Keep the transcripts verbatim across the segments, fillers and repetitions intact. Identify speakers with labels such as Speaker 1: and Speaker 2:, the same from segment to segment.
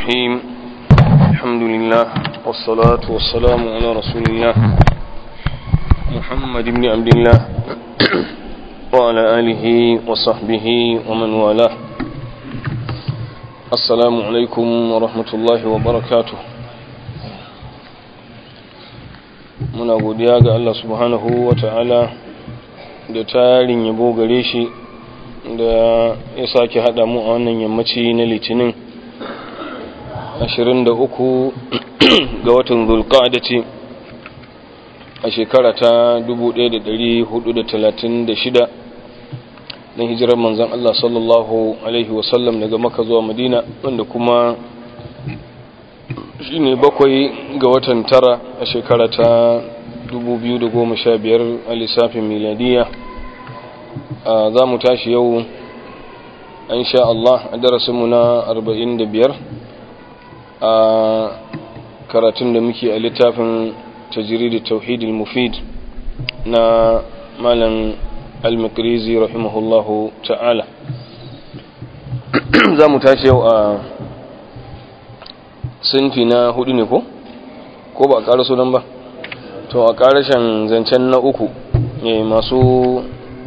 Speaker 1: الرحيم الحمد لله والصلاة والسلام على رسول الله محمد بن عبد الله وعلى آله وصحبه ومن والاه. السلام عليكم ورحمة الله وبركاته. muna godiya ga Allah subhanahu wa ta'ala da tarin yabo gare shi da ya sake haɗa mu a wannan yammaci na litinin ashirin da uku ga watan zulqa'adati a shekara ta dubu ɗaya da ɗari hudu da talatin da shida don hijirar manzon Allah sallallahu alaihi wasallam daga Makka zuwa Madina, wanda kuma shine bakwai ga watan tara a shekara ta dubu biyu da goma sha biyar a lissafin miladiya. Za mu tashi yau insha Allah a darasinmu na arba'in da biyar a karatun da muke a littafin tajrid at-tauhid al-mufid na malam al-Maqrizi rahimahullahu ta'ala. Za mu tashi yau a sinfi na hudu ne ko? Ko ba a ƙara sunan ba? To a ƙarashen zancen na uku ne masu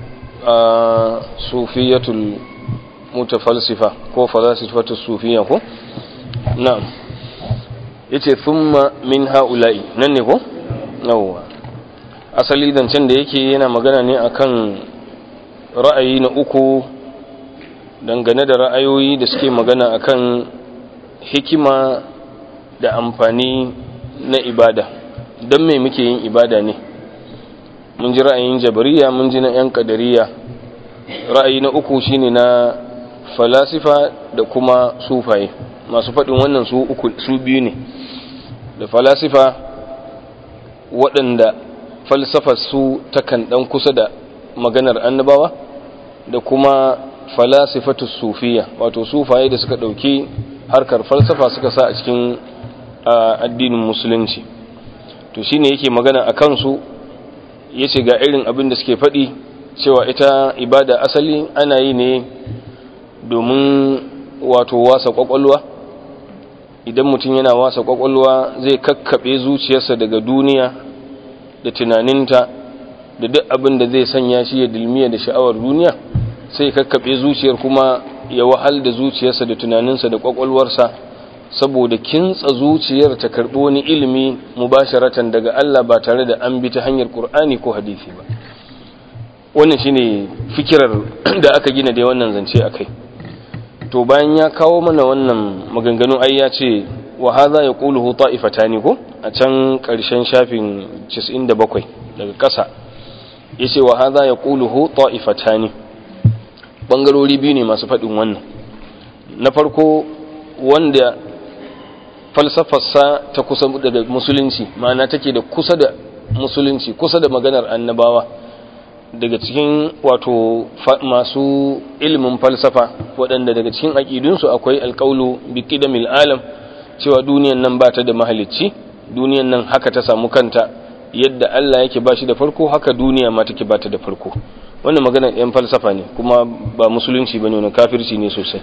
Speaker 1: a sufiyatul mutafalsifa ko falasifatul sufiya ko? Na'am. Yace thumma min haula'i, nan ne ko? Yawwa. Asali zancen da yake yana magana ne akan ra'ayi na uku dangane da ra'ayoyi da suke magana akan hikima da amfani na ibada. Don me muke yin ibada ne? Mun ji ra'ayin jabariya, mun ji na yan kadariya. Ra'ayi na uku shine na falasifa da kuma sufaye. Masu faɗin wannan su uku su biyu ne. Da falasifa waɗanda falsafar su takan ɗan kusa da maganar annabawa, da kuma falasifatu sufiya, wato sufaye da suka ɗauki harkar falsafa suka sa a cikin addinin musulunci. To shine yake magana a kansu, yace ga irin abin da suke faɗi, cewa ita ibada asali ana yi ne domin wato wasa kwakwalwa. Idan mutum yana wasa kwakwalwa zai kakkaɓe zuciyarsa daga duniya da tunaninta da duk abin da zai sanya shi ya dilmiya da sha'awar duniya, sai kakkaɓe zuciyar kuma ya wahal da zuciyarsa da tunaninsa da kwakwalwarsa, saboda kintsa zuciyar ta karɓi wani ilimi mubasharatan daga Allah ba tare da an bi ta hanyar Qur'ani ko hadisi ba. Wannan shine fikirar da aka gina da wannan zance akai. To bayan ya kawo mana wannan maganganu, ai ya ce wa hadha yaquluhu ta'ifatani ko a can ƙarshen shafin casa'in da bakwai daga ƙasa yace wa hadha yaquluhu ta'ifatani, bangarori biyu ne masu faɗin wannan. Na farko wanda falsafarsa ta kusa daga musulunci, ma'ana take da kusa da musulunci, kusa da maganar annabawa, daga cikin wato masu ilimin falsafa, waɗanda daga cikin aƙidunsu akwai alƙaulu bi qidamil alam, cewa duniyan nan ba ta da mahalicci, duniyan nan haka ta samu kanta, yadda Allah yake ba shi da farko haka duniya ma take ba ta da farko. Wannan maganar ɗan falsafa ne, kuma ba musulunci bane, wannan kafirci ne sosai.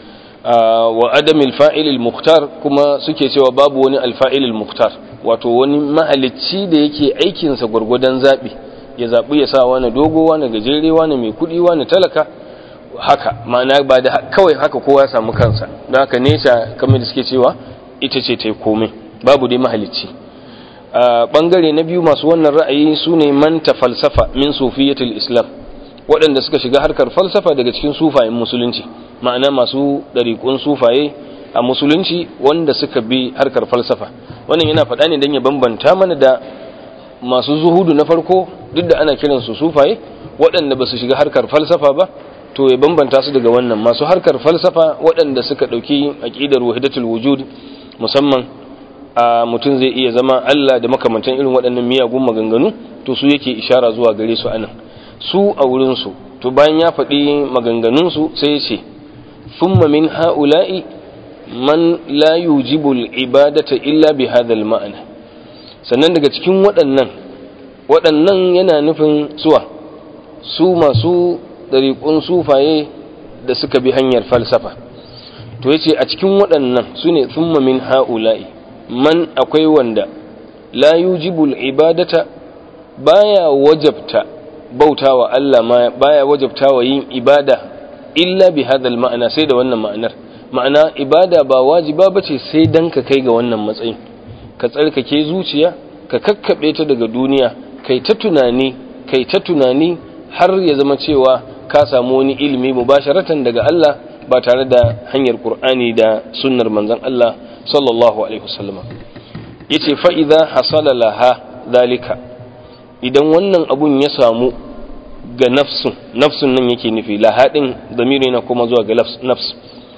Speaker 1: Wa adamil fa'ilil mukhtar, kuma suke cewa babu wani alfa'ilil mukhtar, wato wani mahalicci da yake aikinsa gwargwadon zaɓi, ya zaɓi ya sa wani dogo, wani gajere, wani mai kuɗi, wani talaka, haka ma'ana ba da kawai haka kowa ya samu kansa. Don haka nesa kamar da suke cewa ita ce ta yi komai, babu dai mahalicci. Ɓangare na biyu masu wannan ra'ayi su ne manta falsafa min sufiyatul islam, waɗanda suka shiga harkar falsafa daga cikin sufayen musulunci, ma'ana masu ɗariƙun sufaye a musulunci wanda suka bi harkar falsafa. Wannan yana faɗa ne don ya bambanta mana da masu zuhudu na farko, duk da ana kiransu sufaye, waɗanda ba su shiga harkar falsafa ba, to ya bambanta su daga wannan masu harkar falsafa waɗanda suka ɗauki aƙidar wahidatul wujud, musamman a mutum zai iya zama Allah da makamantan irin waɗannan miyagun maganganu, to su yake ishara zuwa gare su anan. Su a wurinsu, to bayan ya faɗi maganganunsu sai ya ce thumma min ha'ula'i man la yujibu al-ibadata illa bi hadha al-ma'na. Sannan daga cikin waɗannan waɗannan yana nufin suwa su masu ɗariƙun sufaye da suka bi hanyar falsafa, to yace a cikin waɗannan sune thumma min haula'i man akwai wanda la yujibul ibadata baya wajabta bautawa Allah ma baya wajabtawa yin ibada illa bi hadal ma'ana sai da wannan ma'anar ma'ana ibada ba wajiba bace sai dan ka kai ga wannan matsayin ka tsarkake zuciya ka kakkabe ta daga duniya kai ta tunani kai ta tunani har ya zama cewa ka samu wani ilimi mubasharatan daga Allah ba tare da hanyar Qur'ani da sunnar manzon Allah sallallahu alaihi wasallam yace fa idza hasala laha zalika idan wannan abun ya samu ga nafsun nafsun nan yake nufi lahadin zamiri na kuma zuwa ga nafs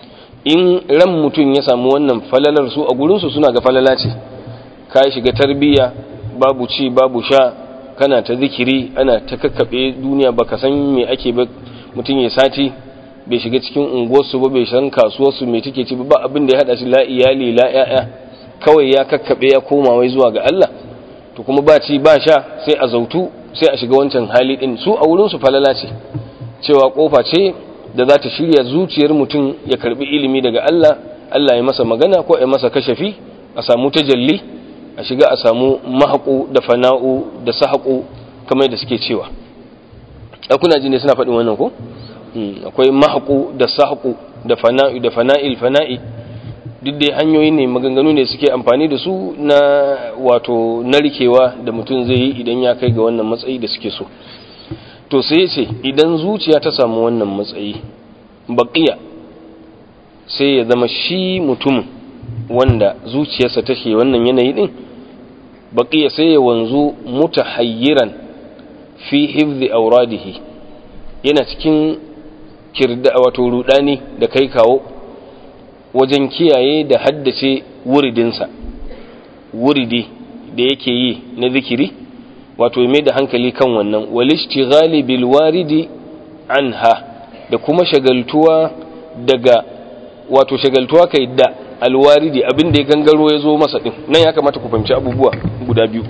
Speaker 1: in ran mutum ya samu wannan falalar su a gurin su suna ga falala ce ka shiga tarbiya babu ci babu sha kana ta zikiri ana ta kakkabe duniya baka san me ake ba mutum ya sati bai shiga cikin unguwarsu ba bai san kasuwarsu me take ci ba abin da ya hada shi la iyali la yaya kawai ya kakkabe ya koma wai zuwa ga Allah to kuma ba ci ba sha sai a zautu sai a shiga wancan hali din su a wurin su falala ce cewa kofa ce da za ta shirya zuciyar mutum ya karbi ilimi daga Allah Allah ya masa magana ko ya masa kashafi a samu tajalli a shiga a samu mahaqu da fana'u da sahaqu kamar da suke cewa a kuna ji ne suna faɗin wannan ko akwai mahaqu da sahaqu da fana'u da fana'il fana'i duk dai hanyoyi ne maganganu ne suke amfani da su na wato narkewa da mutum zai yi idan ya kai ga wannan matsayi da suke so to sai ce idan zuciya ta samu wannan matsayi baqiya sai ya zama shi mutum wanda zuciyarsa take wannan yanayi din baqiya sai ya wanzu mutahayyiran fi hifzi auradihi yana cikin kirda wato rudani da kai kawo wajen kiyaye da haddace wuridinsa wuridi da yake yi na zikiri wato mai da hankali kan wannan walishtighali bil waridi anha da kuma shagaltuwa daga wato shagaltuwa kai da alwaridi abin da ya gangaro ya zo masa din nan ya kamata ku fahimci abubuwa guda biyu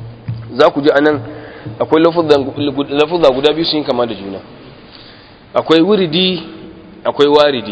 Speaker 1: za ku ji anan akwai lafuzza guda biyu sun kama da juna akwai wuridi akwai waridi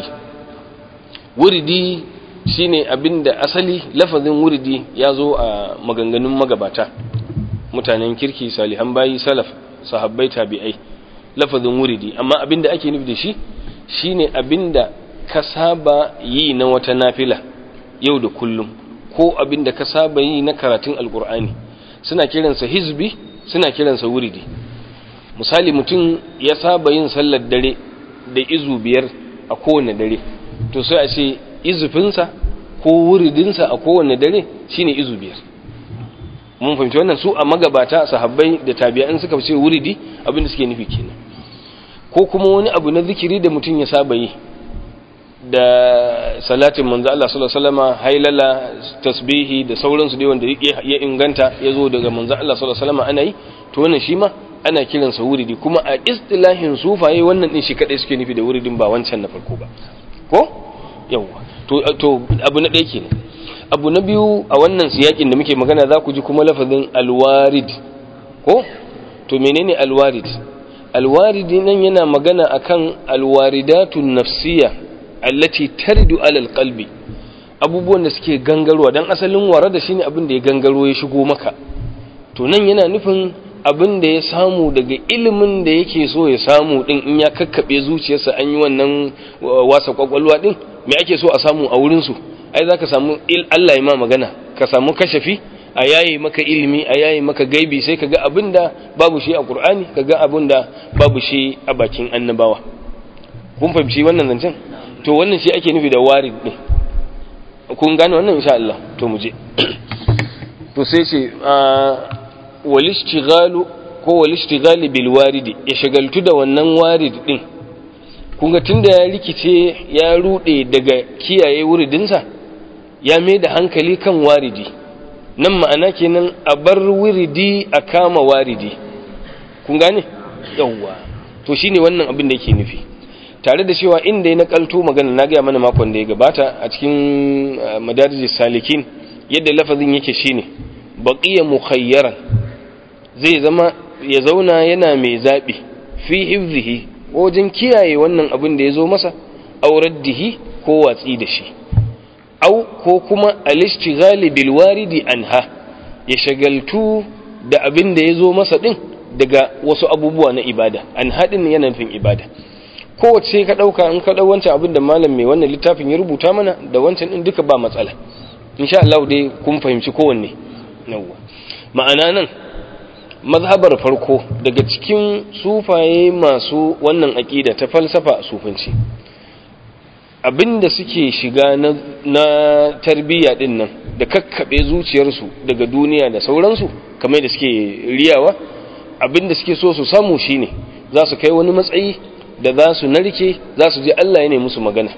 Speaker 1: wuridi shine abinda asali lafazin wuridi ya zo a maganganun magabata mutanen kirki salihan bayi salaf sahabbai tabi'ai lafazin wuridi amma abinda ake nufi da shi shine abinda ka saba yi na wata nafila yau da kullum ko abinda ka saba yi na karatun alkur'ani suna kiransa hizbi suna kiransa wuridi misali mutum ya saba yin sallar dare da izu biyar a kowane dare to sai a ce izufinsa ko wuridinsa a kowane dare shine izu biyar mun fahimci wannan su a magabata sahabbai da tabi'an suka ce wuridi abinda suke nufi kenan ko kuma wani abu na zikiri da mutum ya saba yi da salatin manzo Allah sallallahu alaihi wasallam hailala tasbihi da sauransu dai wanda ya inganta yazo daga manzo Allah sallallahu alaihi wasallam ana yi to wannan shi ma ana kiransa wuridi kuma a istilahin sufaye wannan din shi kadai suke nufi da wuridin ba wancan na farko ba ko yawa to to abu na ɗaya kenan abu na biyu a wannan siyakin da muke magana za ku ji kuma lafazin alwarid ko to menene alwarid alwarid nan yana magana akan alwaridatun nafsiyya allati taridu ala alqalbi abubuwan da suke gangarowa dan asalin warada shine abin da ya gangaro ya shigo maka to nan yana nufin abin da ya samu daga ilimin da yake so ya samu din in ya kakkabe zuciyarsa an yi wannan wasa kwakwalwa din me ake so a samu a wurin su ai zaka samu Allah ya ma magana ka samu kashafi a yayi maka ilimi a yayi maka gaibi sai kaga abinda babu shi a Qur'ani kaga abinda babu shi a bakin annabawa kun fahimci wannan zancen to wannan shi ake nufi da warid din kun gane wannan insha Allah to mu je to sai ce walishtighalu ko walishtighali bil waridi ya shagaltu da wannan warid din kun ga tunda ya rikice ya rude daga kiyaye wuridinsa ya mai da hankali kan waridi nan ma'ana kenan a bar wiridi a kama waridi kun gane yawwa to shine wannan abin da yake nufi tare da cewa inda ya nakalto magana na ga mana makon da ya gabata a cikin madarijis salikin yadda lafazin yake shine baqiya mukhayyaran zai zama ya zauna yana mai zabi fi hifzihi wajen kiyaye wannan abin da ya zo masa auraddihi ko watsi da shi au ko kuma al-ishtighali bil waridi anha ya shagaltu da abin da yazo masa din daga wasu abubuwa na ibada an hadin yana nufin ibada kowace ka dauka in ka dau wancan abin da malam mai wannan littafin ya rubuta mana da wancan din duka ba matsala insha Allah dai kun fahimci kowanne yawa ma'ana nan mazhabar farko daga cikin sufaye masu wannan aqida ta falsafa a sufanci abinda suke shiga na, na tarbiyya din nan da kakkabe zuciyarsu daga duniya da sauransu kamar da suke riyawa abinda suke so su samu shine za su kai wani matsayi da za su narke za su je Allah ya ne musu magana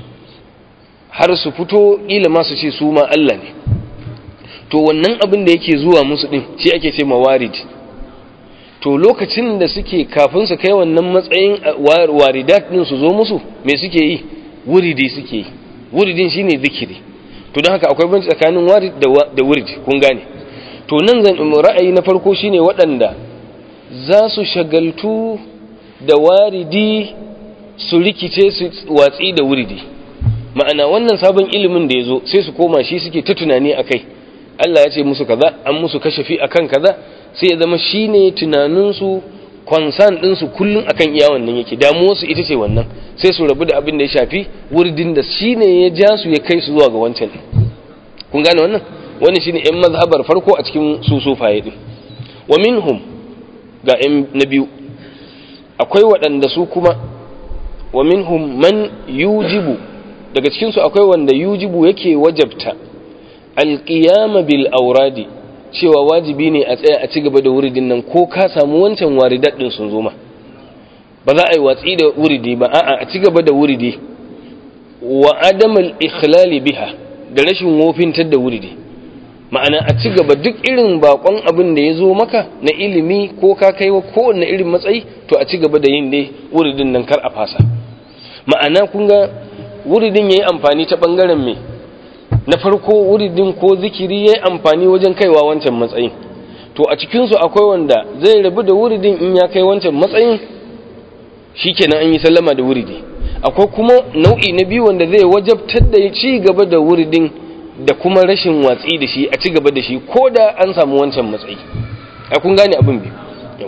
Speaker 1: har su fito ila ma su ce su ma Allah ne to wannan abin da yake zuwa musu din shi ake ce mawarid to lokacin da suke kafin su kai wannan matsayin waridat din su zo musu me suke yi wuridi suke yi wuridin shine zikiri to don haka akwai banci tsakanin warid da wuridi kun gane to nan zan ra'ayi na farko shine waɗanda za su shagaltu da waridi su rikice su watsi da wuridi ma'ana wannan sabon ilimin da ya zo sai su koma shi suke ta tunani a kai Allah ya ce musu kaza an musu kashafi akan kaza sai ya zama shine tunaninsu kwansan ɗinsu kullum akan iya wannan yake damuwarsu ita ce wannan sai su rabu da abin da ya shafi wuridin da shine ya ja su ya kai su zuwa ga wancan kun gane wannan wani shine yan mazhabar farko a cikin su sufaye din wa minhum ga yan na biyu akwai waɗanda su kuma wa minhum man yujibu daga cikin su akwai wanda yujibu yake wajabta alqiyama bil awradi cewa wajibi ne a tsaya a ci gaba da wuridin nan ko ka samu wancan waridat din sun zo ma ba za a yi watsi da wuridi ba a'a a ci gaba da wuridi wa adamal ikhlali biha da rashin wofintar da wuridi ma'ana a ci gaba duk irin bakon abin da ya zo maka na ilimi ko ka kai wa kowanne irin matsayi to a ci gaba da yin dai wuridin nan kar a fasa ma'ana kun ga wuridin yayi amfani ta bangaren me na farko wuridin ko zikiri yayi amfani wajen kaiwa wancan matsayin to a cikin su akwai wanda zai rabu da wuridin in ya kai wancan matsayin shikenan an yi sallama da wuridi akwai kuma nau'i na biyu wanda zai wajabtar da ci gaba da wuridin da kuma rashin watsi da shi a ci gaba da shi ko da an samu wancan matsayi a kun gane abin bi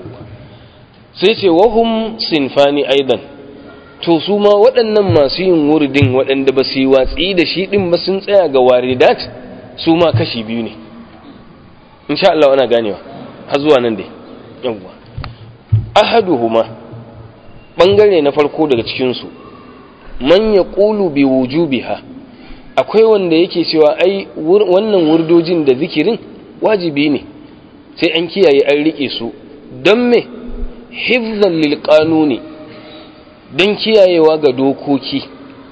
Speaker 1: sai ce wahum sinfani aidan to su ma waɗannan masu yin wuridin waɗanda ba su yi watsi da shi ɗin ba sun tsaya ga waridat su ma kashi biyu ne insha Allah ana ganewa har zuwa nan dai yawwa ahaduhuma bangare na farko daga cikin su man yaqulu bi wujubiha akwai wanda yake cewa ai wannan wurdojin da zikirin wajibi ne sai an kiyaye an rike su don me hifzan lil qanuni don kiyayewa ga dokoki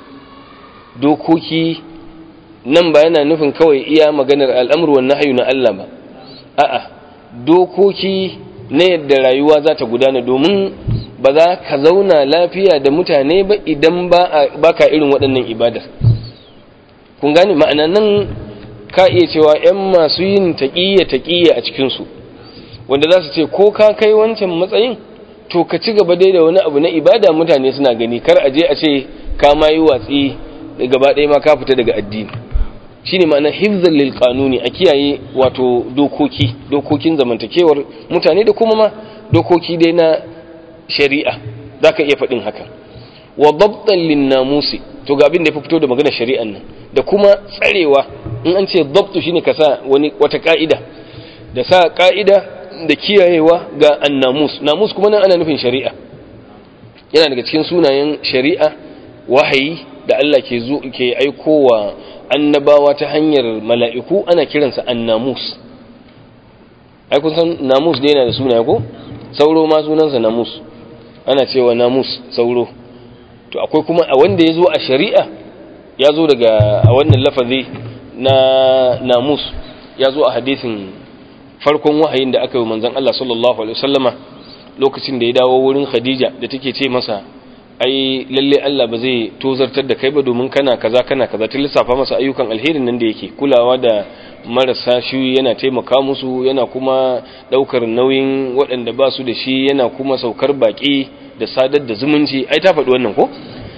Speaker 1: dokoki nan ba yana nufin kawai iya maganar al'amru wan nahyu na Allah ba a'a dokoki na yadda rayuwa za ta gudana domin ba za ka zauna lafiya da mutane ba idan ba ka irin waɗannan ibadar kun gane ma'ana nan ka iya cewa 'yan masu yin taƙiyya taƙiyya a cikinsu wanda za su ce ko ka kai wancan matsayin to ka ci gaba dai da wani abu na ibada mutane suna gani kar a je a ce ka ma yi watsi gaba ɗaya ma ka fita daga addini shine ma'ana hifzan lil qanuni a kiyaye wato dokoki dokokin zamantakewar mutane da kuma ma dokoki dai na shari'a zaka iya faɗin haka wa dabtan lin namusi to ga abin da ya fito da magana shari'an nan da kuma tsarewa in an ce dabtu shine ka sa wani wata ka'ida da sa ka'ida da kiyayewa ga annamus namus kuma nan ana nufin shari'a yana daga cikin sunayen shari'a wahayi da Allah ke zo ke aikowa annabawa ta hanyar mala'iku ana kiransa annamus ai kun san namus ne yana da sunaye ko sauro ma sunansa namus ana cewa namus sauro to akwai kuma a wanda ya zo a shari'a ya zo daga a wannan lafazi na namus ya zo a hadisin farkon wahayin da aka yi manzon Allah sallallahu alaihi wasallama lokacin da ya dawo wurin Khadija da take ce masa ai lalle Allah ba zai tozartar da kai ba domin kana kaza kana kaza ta lissafa masa ayyukan alherin nan da yake kulawa da marasa shi yana taimaka musu yana kuma daukar nauyin waɗanda ba su da shi yana kuma saukar baki da sadar da zumunci ai ta faɗi wannan ko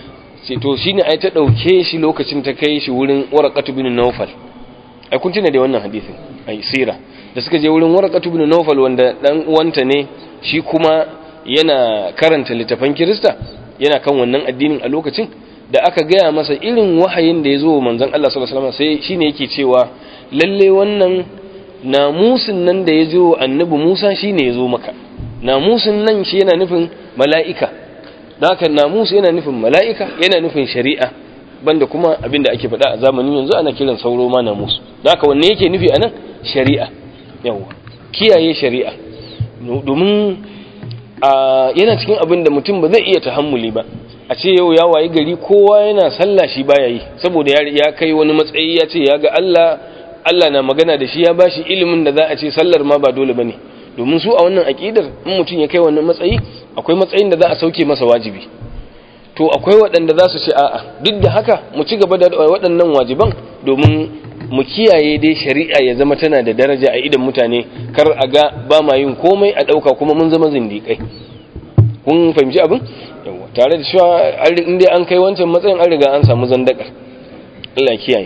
Speaker 1: sai to shine ai ta dauke shi lokacin ta kai shi wurin Waraqatu bin Nawfal ai kun tuna da wannan hadisin ai sira da suka je wurin Waraqatu bin Nawfal wanda dan uwanta ne shi kuma yana karanta littafan Kirista yana kan wannan addinin a lokacin da aka gaya masa irin wahayin da ya zo manzon Allah sallallahu alaihi wasallam sai shine yake cewa lalle wannan namusin nan da ya zo annabi Musa shine ya zo maka namusin nan shi yana nufin mala'ika da haka namus yana nufin mala'ika yana nufin shari'a banda kuma abinda ake faɗa a zamanin yanzu ana kiran sauro ma namus da haka wanne yake nufi anan shari'a yawa kiyaye shari'a domin yana cikin abin da mutum ba zai iya tahammuli ba a ce yau ya wayi gari kowa yana sallah shi baya yi saboda ya kai wani matsayi ya ce ya ga Allah Allah na magana da shi ya bashi ilimin da za a ce sallar ma ba dole bane domin su a wannan aqidar in mutum ya kai wannan matsayi akwai matsayin da za a sauke masa wajibi to akwai waɗanda za su ce a'a duk da haka mu ci gaba da waɗannan wajiban domin mu kiyaye dai shari'a ya zama tana da daraja a idan mutane kar a ga ba ma yin komai a ɗauka kuma mun zama zindiƙai kun fahimci abin yawa tare da cewa in dai an kai wancan matsayin an riga an samu zandakar Allah kiyaye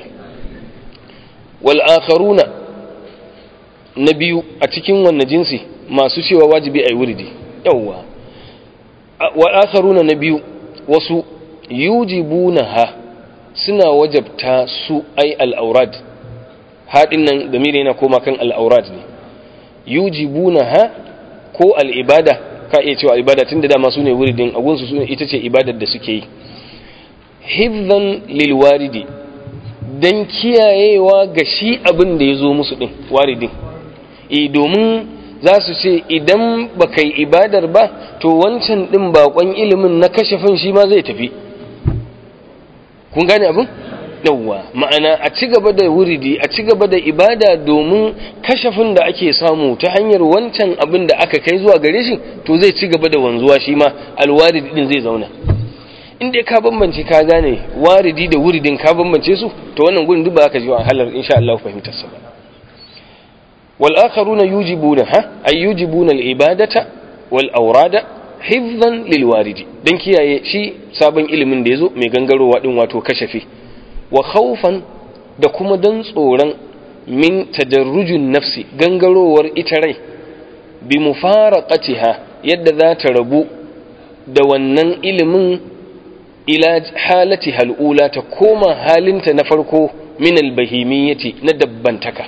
Speaker 1: wal akharuna na biyu a cikin wannan jinsi masu cewa wajibi ai wuridi yawa wal akharuna na biyu wasu yujibunaha suna wajabta su ai al-aurad hadin nan damiri yana koma kan al-aurad ne yujibunaha ko al-ibada ka iya cewa ibada tunda dama sune wuridin agunsu sune ita ce ibadar da suke yi hifzan lil waridi dan kiyayewa ga shi abin da yazo musu din waridin eh domin za su ce idan baka yi ibadar ba to wancan din bakon ilimin na kashafin shi ma zai tafi kun gane abin yawwa ma'ana a ci gaba da wuridi a ci gaba da ibada domin kashafin da ake samu ta hanyar wancan abin da aka kai zuwa gare shi to zai ci gaba da wanzuwa shi ma alwaridi din zai zauna in dai ka bambance ka gane waridi da wuridin ka bambance su to wannan gurin duk ba ka ji wahalar insha Allah fahimtar sa ba wal akharuna yujibunaha ay yujibuna al ibadata wal awrada hifzan lil waridi dan kiyaye shi sabon ilimin da yazo mai gangarowa din wato kashafi wa khawfan da kuma dan tsoron min tadarrujun nafsi gangarowar ita rai bi mufaraqatiha yadda za ta rabu da wannan ilimin ila halatiha al'ula ta koma halinta na farko min albahimiyyati na dabbantaka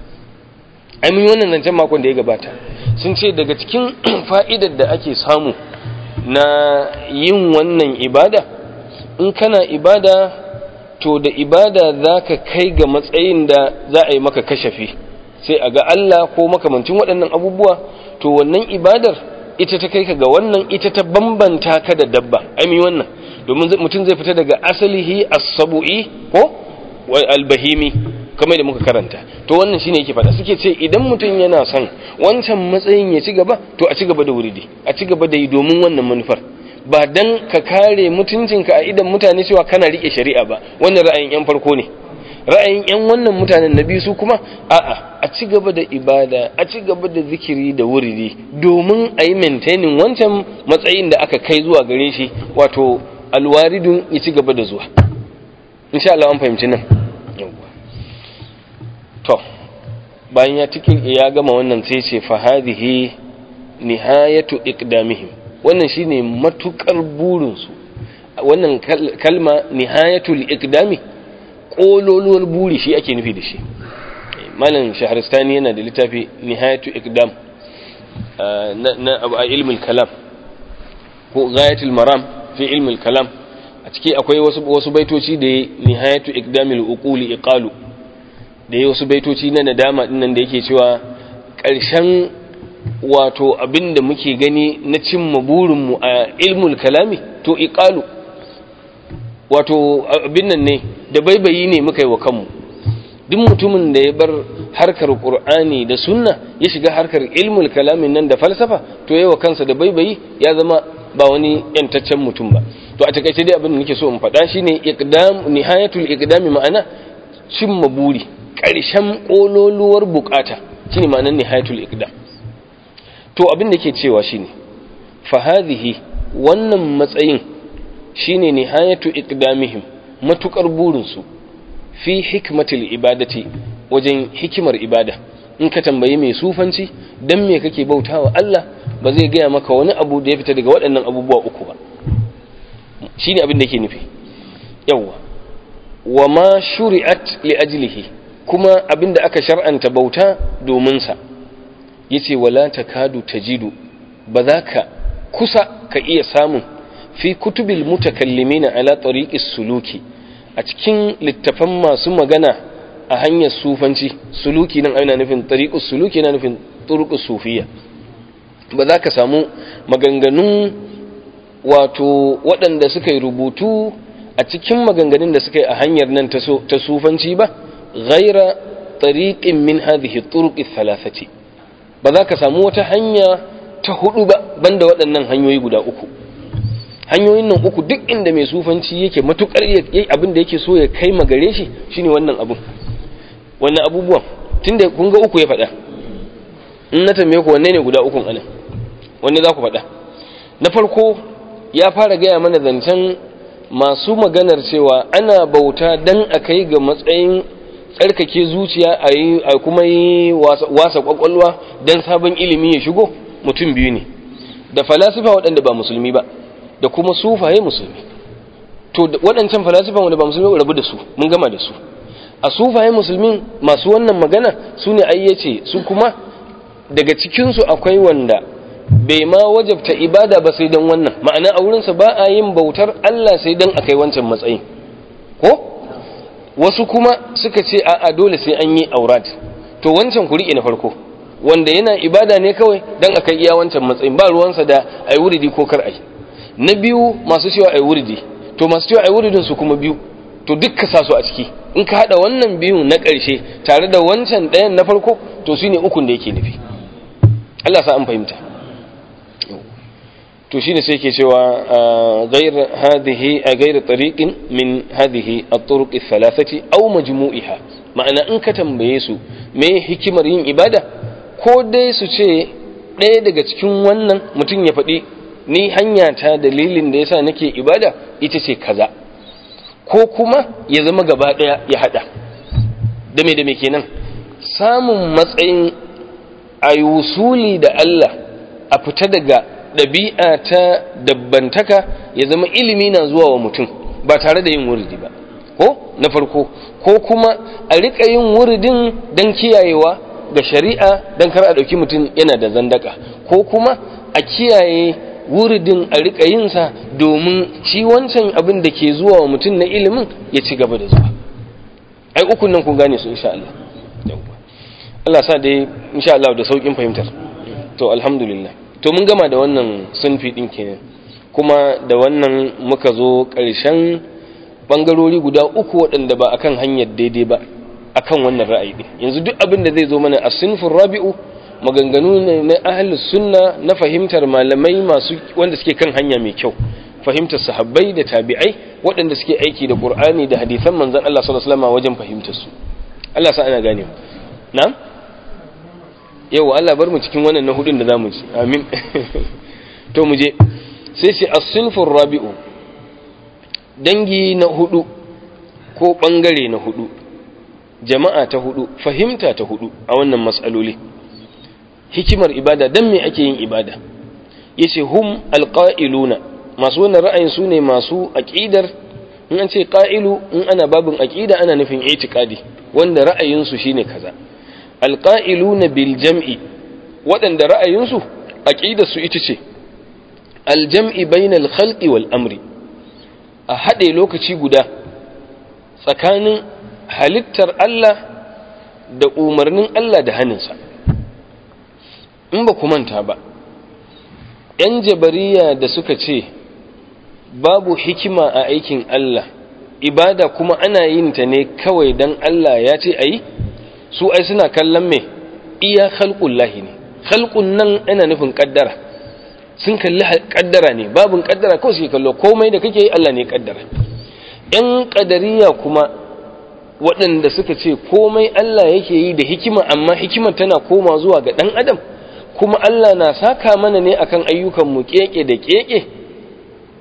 Speaker 1: ai mun wannan nan makon da ya gabata sun ce daga cikin fa'idar da ake samu na yin wannan ibada in kana ibada to da ibada zaka kai ga matsayin da za a yi maka kashafi sai a ga Allah ko makamancin waɗannan abubuwa to wannan ibadar ita ta kai ka ga wannan ita ta bambanta ka da dabba ai mun wannan domin mutum zai fita daga asalihi as-sabu'i ko al-bahimi kamar da muka karanta to wannan shine yake fada suke ce idan mutum yana son wancan matsayin ya ci gaba to a ci gaba da wuridi a ci gaba da yi domin wannan manufar ba dan ka kare mutuncinka a idan mutane cewa kana rike shari'a ba wannan ra'ayin yan farko ne ra'ayin yan wannan mutanen na biyu su kuma a'a a ci gaba da ibada a ci gaba da zikiri da wuridi domin a yi maintaining wancan matsayin da aka kai zuwa gare shi wato alwaridun ya ci gaba da zuwa insha Allah an fahimci nan to bayan ya tike ya gama wannan sai ce fa hadhihi nihayatu iqdamihim wannan shine matukar burin su wannan kalma nihayatul iqdami kololuwar buri shi ake nufi da shi malam shahristani yana da littafi nihayatu iqdam na a ilmul kalam ko ghayatul maram fi ilmul kalam a ciki akwai wasu wasu baitoci da nihayatu iqdamil uquli iqalu da wasu baitoci na nadama dinnan da yake cewa ƙarshen wato abinda muke gani na cimma burinmu a ilmul kalami to iqalu wato abin nan ne da baibayi ne muka yi wa kanmu duk mutumin da ya bar harkar qur'ani da sunna ya shiga harkar ilmul kalamin nan da falsafa to yayi wa kansa da baibayi ya zama ba wani yantaccen mutum ba to a takaice dai abin da nake so in faɗa shine iqdam nihayatul iqdami ma'ana cimma buri ƙarshen ƙololuwar bukata shine ma'anar nihayatul iqdam to abin da ke cewa shine fa hadhihi wannan matsayin shine nihayatu iqdamihim matukar burinsu fi hikmatil ibadati wajen hikimar ibada. In ka tambayi mai sufanci dan me kake bautawa Allah, ba zai gaya maka wani abu da ya fita daga waɗannan abubuwa uku ba. Shine abin da yake nufi. Yawwa. Wa ma shuri'at li ajlihi, kuma abin da aka shar'anta bauta domin sa. Yace wala takadu tajidu, ba za ka kusa ka iya samun fi kutubil mutakallimina ala tariqis suluki, a cikin littafan masu magana a hanyar sufanci. Suluki nan ana nufin tariqus suluki, yana nufin turuqus sufiyya. Ba za ka samu maganganun wato waɗanda suka yi rubutu a cikin maganganun da suka yi a hanyar nan ta sufanci ba, ghaira tariqin min hadhihi turuqi thalathati, ba za ka samu wata hanya ta hudu ba banda waɗannan hanyoyi guda uku. Hanyoyin nan uku duk inda mai sufanci yake matukar yayi abin da yake so ya kai magare shi shine wannan abun. Wannan abubuwan tunda kun ga uku ya faɗa, in na tambaye ku wanne ne guda ukun anan, wanne za ku faɗa? Na farko ya fara gaya mana zancen masu maganar cewa ana bauta dan a kai ga matsayin tsarkake zuciya a yi a kuma yi wasa kwakwalwa dan sabon ilimi ya shigo. Mutum biyu ne, da falasifa waɗanda ba musulmi ba, da kuma sufaye musulmi. To waɗancan falasifa wanda ba musulmi rabu da su, mun gama da su. A sufaye musulmin masu wannan magana su ne ayyace su kuma daga cikinsu akwai wanda bai ma wajabta ibada ba sai dan wannan, ma'ana a wurinsa ba a yin bautar Allah sai dan akai wancan matsayin. Ko wasu kuma suka ce a'a dole sai an yi aurad. To wancan ku riƙe na farko, wanda yana ibada ne kawai dan akai iya wancan matsayin, ba ruwansa da ai wuridi ko kar ai. Na biyu masu cewa ai wuridi, to masu cewa ai wuridin su kuma biyu, to dukka sa su a ciki. In ka hada wannan biyun na ƙarshe tare da wancan ɗayan na farko, to shine ukun da yake nufi. Allah sa an fahimta. To shine sai yake cewa ghayr hadhihi ghayr tariqin min hadhihi at-turuq ath-thalathati aw majmu'iha, ma'ana in ka tambaye su me hikimar yin ibada, ko dai su ce ɗaya daga cikin wannan mutum ya faɗi ni hanya ta dalilin da yasa nake ibada ita ce kaza, ko kuma ya zama gaba ɗaya ya haɗa. Da me da me kenan? Samun matsayin ayi wusuli da Allah, a fita daga ɗabi'a ta dabbantaka, ya zama ilimi na zuwa wa mutum ba tare da yin wuridi ba, ko na farko, ko kuma a riƙa yin wuridin don kiyayewa ga shari'a don kar a ɗauki mutum yana da zandaka, ko kuma a kiyaye wuridin a riƙa yinsa domin shi wancan abin da ke zuwa wa mutum na ilimin ya ci gaba da zuwa. Ai ukun nan kun gane su insha Allah. Allah sa dai insha Allah da saukin fahimtar. To alhamdulillah. To mun gama da wannan sunfi din kenan, kuma da wannan muka zo ƙarshen bangarori guda uku waɗanda ba akan hanyar daidai ba, akan wannan ra'ayi din. Yanzu duk abin da zai zo mana a sunfin rabi'u maganganu ne na ahlus sunna, na fahimtar malamai masu wanda suke kan hanya mai kyau, fahimtar sahabbai da tabi'ai waɗanda suke aiki da Qur'ani da hadisan manzon Allah sallallahu alaihi wasallam wajen fahimtar su. Allah sa ana gane mu. Na'am? Yau Allah bar mu cikin wannan na hudun da zamu ci. Amin. To mu je. Sai sai as-sinfur rabi'u, dangi na hudu ko bangare na hudu, jama'a ta hudu, fahimta ta hudu a wannan mas'aloli. Hikimar ibada, dan me ake yin ibada? Yace hum alqa'iluna, masu wannan ra'ayin su ne masu aqidar, in an ce qa'ilu in ana babin aqida ana nufin i'tiqadi, wanda ra'ayin su shine kaza. Alqa'iluna bil jam'i, waɗanda ra'ayin su aqidar su ita ce aljam'i bainal khalqi wal amri, a hade lokaci guda tsakanin halittar Allah da umarnin Allah da haninsa. In ba ku manta ba, ‘yan jabariya da suka ce babu hikima a aikin Allah, ibada kuma ana yin ta ne kawai don Allah ya ce a yi, su ai suna kallon mai iya khalqun lahi ne. Khalqun nan ana nufin ƙaddara, sun kalli ƙaddara ne, babin ƙaddara kawai suke kallo, komai da kake yi Allah ne ƙaddara. ‘Yan ƙadariya kuma waɗanda suka ce komai Allah yake yi da hikima, amma hikimar tana koma zuwa ga ɗan adam, kuma Allah na saka mana ne akan ayyukanmu keke da keke,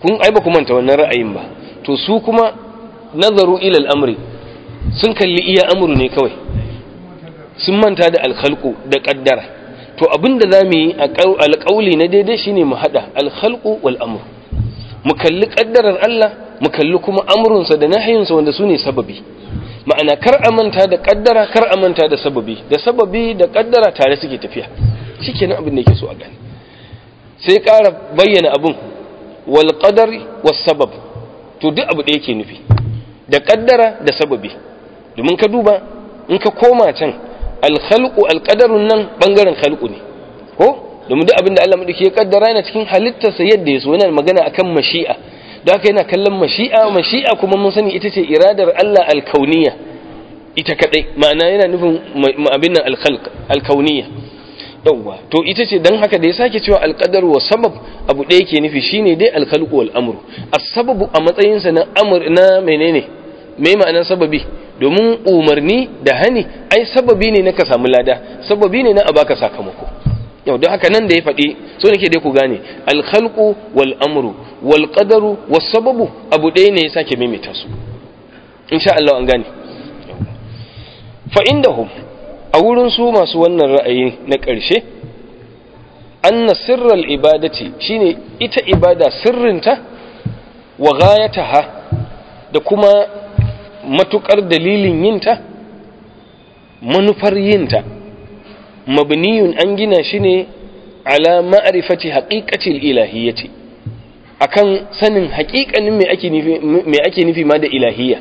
Speaker 1: kun ai ba ku manta wannan ra'ayin ba to su kuma nazaru ila al-amri sun kalli iya amru ne kawai sun manta da al-khalqu da qaddara to abinda zamu yi a alƙauli na daidai shine mu hada al-khalqu wal amru mu kalli qaddarar Allah mu kalli kuma amrunsa da nahiyinsa wanda sune sababi ma'ana kar a manta da kaddara kar a manta da sababi da sababi da kaddara tare suke tafiya shikenan abin da yake so a gani sai ƙara bayyana abun wal qadari was sabab to duk abu da yake nufi da kaddara da sababi domin ka duba in ka koma can al khalqu al qadarun nan bangaren khalqu ne ko domin duk abin da Allah madauki ya kaddara yana cikin halittarsa yadda yaso yana magana akan mashi'a da haka yana kallon mashi'a mashi'a kuma mun sani ita ce iradar Allah al-kauniyya ita kadai ma'ana yana nufin abin nan al-khalq al-kauniyya yawa to ita ce dan haka da ya sake cewa al-qadar wa sabab abu da yake nufi shine dai al-khalq wal amr as-sababu a matsayin sa na amr na menene me ma'anar sababi domin umarni da hani ai sababi ne na ka samu lada sababi ne na a baka sakamako yau don haka nan da ya faɗi so nake dai ku gane alkhalqu wal amru wal qadaru was sababu abu ɗaya ne ya sake maimaita su insha Allah an gane fa indahum a wurin su masu wannan ra'ayi na ƙarshe anna sirral ibadati shine ita ibada sirrinta wa ghayataha da kuma matukar dalilin yinta manufar yinta mabniyun an gina shi ne ala ma'rifati haqiqatil ilahiyyati akan sanin haƙiƙanin me ake nufi me ake nufi ma da ilahiyya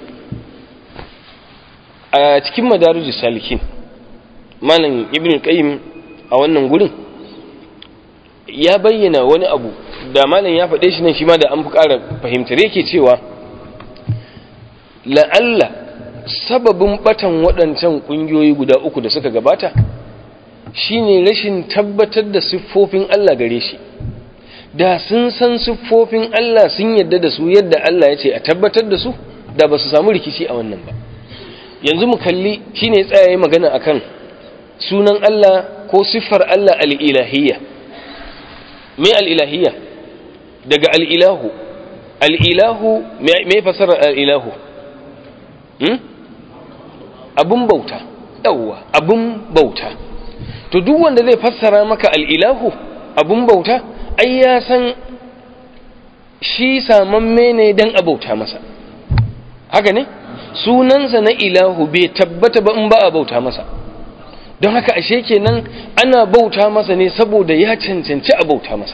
Speaker 1: a cikin madarijus salikin malam ibnu qayyim a wannan gurin ya bayyana wani abu da malam ya faɗe shi nan shi ma da an fi ƙara fahimtar yake cewa la'alla sababin batan waɗancan ƙungiyoyi guda uku da suka gabata shine rashin tabbatar da siffofin Allah gare shi da sun san siffofin Allah sun yadda da su yadda Allah ya ce a tabbatar da su da ba su samu rikici a wannan ba yanzu mu kalli shine tsayaye magana akan sunan Allah ko siffar Allah al-ilahiyya me al-ilahiyya daga al-ilahu al-ilahu me fasara al-ilahu hmm abun bauta yawa abun bauta to duk wanda zai fassara maka al-ilahu abun bauta ai ya san shi samamme ne dan abauta masa haka ne sunansa na ilahu bai tabbata ba in ba a bauta masa don haka ashe kenan ana bauta masa ne saboda ya cancanci a bauta masa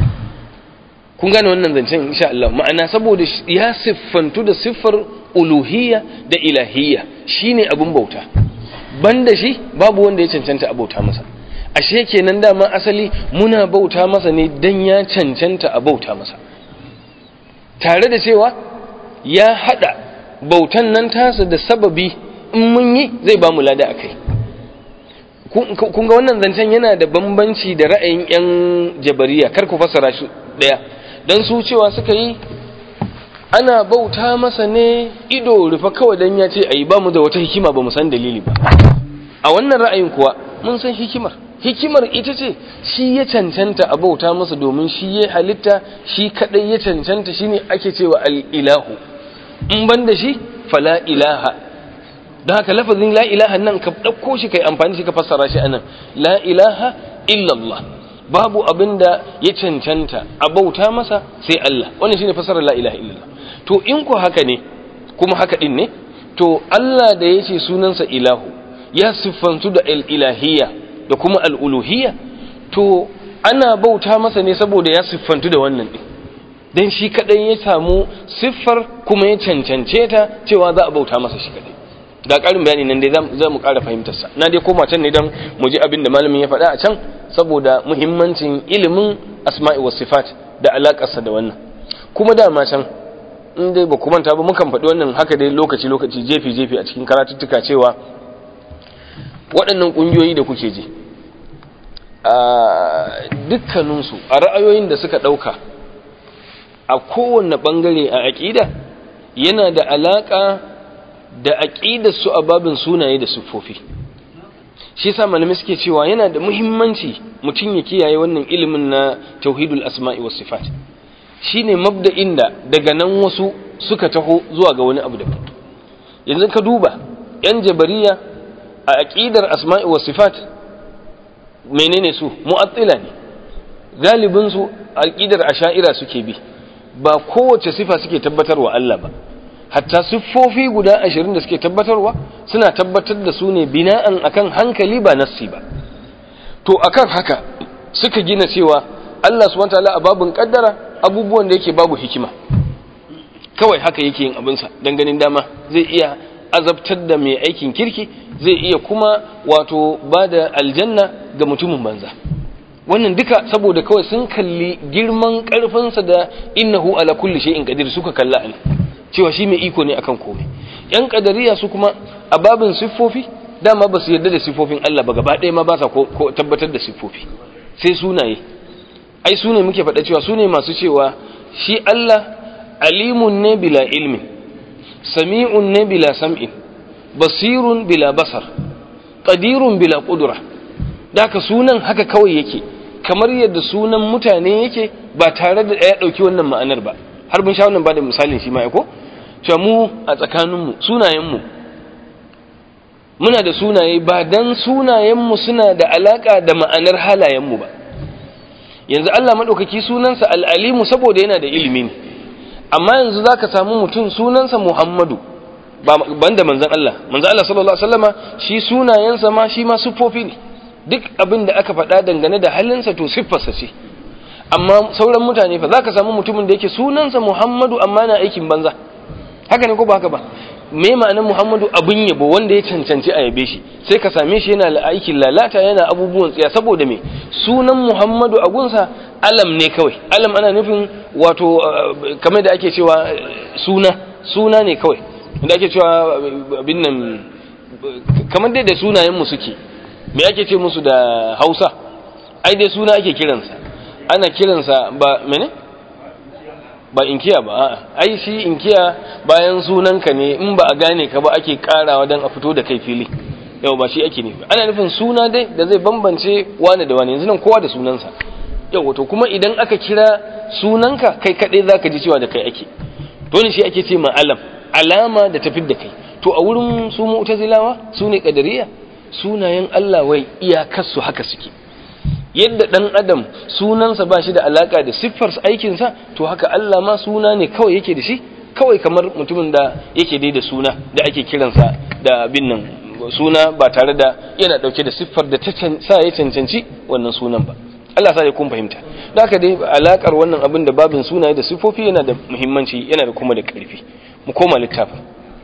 Speaker 1: kun gane wannan zancen insha Allah ma'ana saboda ya siffantu da siffar uluhiyya da ilahiyya shine abun bauta banda shi babu wanda ya cancanta a bauta masa ashe kenan dama asali muna bauta masa ne dan ya cancanta a bauta masa tare da cewa ya hada bautan nan tasa da sababi in mun yi zai ba mu lada akai kun ga wannan zancen yana da bambanci da ra'ayin yan jabariya kar ku fassara shi daya dan su cewa suka yi ana bauta masa ne ido rufa kawai dan ya ce ayi ba mu da wata hikima ba mu san dalili ba a wannan ra'ayin kuwa mun san hikimar hikimar ita ce shi ya cancanta a bauta masa domin shi ya halitta shi kadai ya cancanta shine ake cewa al-ilahu in ban da shi fala ilaha don haka lafazin la ilaha nan ka ɗauko shi kai amfani shi ka fassara shi anan la ilaha illallah babu abin da ya cancanta a bauta masa sai Allah wannan shine fassarar la ilaha illallah to in ku haka ne kuma haka din ne to Allah da yace sunansa ilahu ya siffantu da al-ilahiyya da kuma al-uluhiyya to ana bauta masa ne saboda ya siffantu da wannan din dan shi kadai ya samu siffar kuma ya cancance ta cewa za a bauta masa shi kadai ga karin bayani nan dai za mu ƙara fahimtar sa na dai koma can ne dan mu ji abin da malamin ya faɗa a can saboda muhimmancin ilimin asma'i was sifat da alakar sa da wannan kuma dama can in dai ba ku manta ba mukan faɗi wannan haka dai lokaci lokaci jefi jefi a cikin karatuttuka cewa waɗannan ƙungiyoyi da kuke ji a dukkaninsu a ra'ayoyin da suka ɗauka a kowane ɓangare a aƙida yana da alaƙa da aƙidarsu a babin sunaye da siffofi shi yasa malamai suke cewa yana da muhimmanci mutum ya kiyaye wannan ilimin na tauhidul asma'i was sifat shine mabda'in da daga nan wasu suka taho zuwa ga wani abu daban. Yanzu ka duba yan jabariya a aqidar asma'i wa sifat menene su mu'attila ne galibin su aqidar asha'ira suke bi, ba kowace sifa suke tabbatarwa Allah ba, hatta siffofi guda ashirin da suke tabbatarwa suna tabbatar da su ne bina'an akan hankali ba nassi ba. To akan haka suka gina cewa Allah subhanahu wataala a babun kaddara abubuwan da yake babu hikima, kawai haka yake yin abinsa dan ganin dama, zai iya azabtar da mai aikin kirki, zai iya kuma wato bada aljanna ga mutumin banza. Wannan duka saboda kawai sun kalli girman karfinsa da innahu ala kulli shay'in qadir, suka kalla an cewa shi mai iko ne akan komai. Yan kadariya su kuma a babin siffofi dama ba su yarda da siffofin Allah ba, gaba ɗaya ma ba sa ko tabbatar da siffofi, sai sunaye. Ai sune muke faɗa cewa sune masu cewa shi Allah alimun ne bila ilmin, sami'un ne bila sam'in, basirun bila basar, qadirun bila qudra. Daka sunan haka kawai yake, kamar yadda sunan mutane yake ba tare da ya dauki wannan ma'anar ba. Har mun sha wannan ba da misalin shi ma ko cewa mu a tsakaninmu sunayenmu muna da sunaye ba dan sunayenmu suna da alaka da ma'anar halayenmu ba. Yanzu Allah madaukaki sunansa al-alimu saboda yana da ilimi ne, amma yanzu zaka samu mutum sunansa Muhammadu ba banda manzon Allah manzon Allah sallallahu alaihi wasallama shi sunayensa ma shi ma siffofi ne, duk abin da aka faɗa dangane da halinsa to siffarsa ce. Amma sauran mutane fa zaka samu mutumin da yake sunansa Muhammadu amma na aikin banza, haka ne ko ba haka ba? Me ma'anar Muhammadu abin yabo wanda ya cancanci a yabe shi, sai ka same shi yana aikin lalata, yana abubuwan tsiya. Saboda me? Sunan Muhammadu a gunsa alam ne kawai. Alam ana nufin wato kamar da ake cewa suna suna ne kawai, da ake cewa abin nan kamar dai da sunayenmu suke. Me ake ce musu da Hausa? Ai dai suna ake kiransa, ana kiransa ba mene? Ba inkiya ba, a'a ai shi inkiya bayan sunanka ne, in ba a gane ka ba ake karawa dan a fito da kai fili. Yau ba shi ake nufi, ana nufin suna dai da zai bambance wani da wani. Yanzu nan kowa da sunansa. Yau to kuma idan aka kira sunanka kai kadai zaka ji cewa da kai ake, to ne shi ake ce ma alam, alama da tafi da kai. To a wurin su mu'tazilawa su ne kadariya, sunayen Allah wai iyakarsu haka suke. Yadda ɗan adam sunansa ba shi da alaka da siffar aikinsa, to haka Allah ma suna ne kawai yake da shi, kawai kamar mutumin da yake dai da suna da ake kiransa da bin nan suna ba tare da yana ɗauke da siffar da ta sa ya cancanci wannan sunan ba. Allah sa ya kun fahimta. Da haka dai alakar wannan abin da babin sunaye da siffofi yana da muhimmanci, yana da kuma da ƙarfi. Mu koma littafin.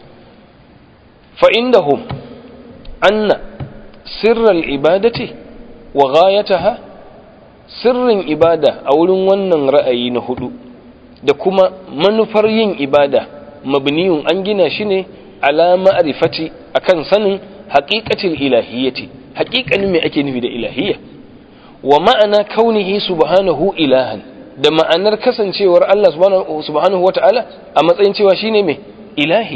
Speaker 1: Fa indahum anna sirral ibadati wa ghayataha, sirrin ibada a wurin wannan ra'ayi na hudu da kuma manufar yin ibada mabniyun an gina shi ne ala ma'rifati akan sanin haqiqatil ilahiyyati, haqiqanin me ake nufi da ilahiyya, wa ma'ana kaunihi subhanahu ilahan, da ma'anar kasancewar Allah subhanahu wata'ala a matsayin cewa shine me ilahi,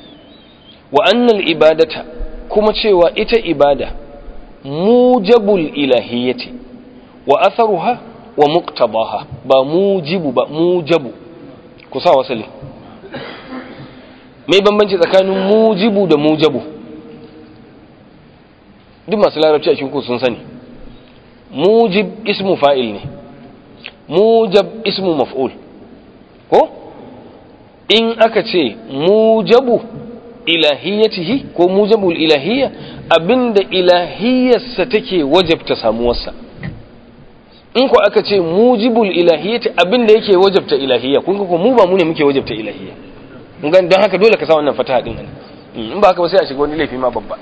Speaker 1: wa annal ibadata, kuma cewa ita ibada mujabul ilahiyyati wa atharuha wa muqtadaha, ba mujibu ba mujabu, ku sa wasali. Me bambanci tsakanin mujibu da mujabu? Duk masu larabci a cikin ku sun sani. Mujib ismu fa'il ne, mujab ismu maf'ul. Ko in aka ce mujabu ilahiyyatihi ko mujabul ilahiyya, abinda ilahiyyarsa take wajabta samuwarsa. In ko aka ce mujibul ilahiyyati, abinda yake wajabta ilahiyya, kun ga ko mu ba mu ne muke wajabta ilahiyya. Mun ga don haka dole ka sa wannan fataha din nan, in ba haka ba sai a shiga wani laifi ma babba.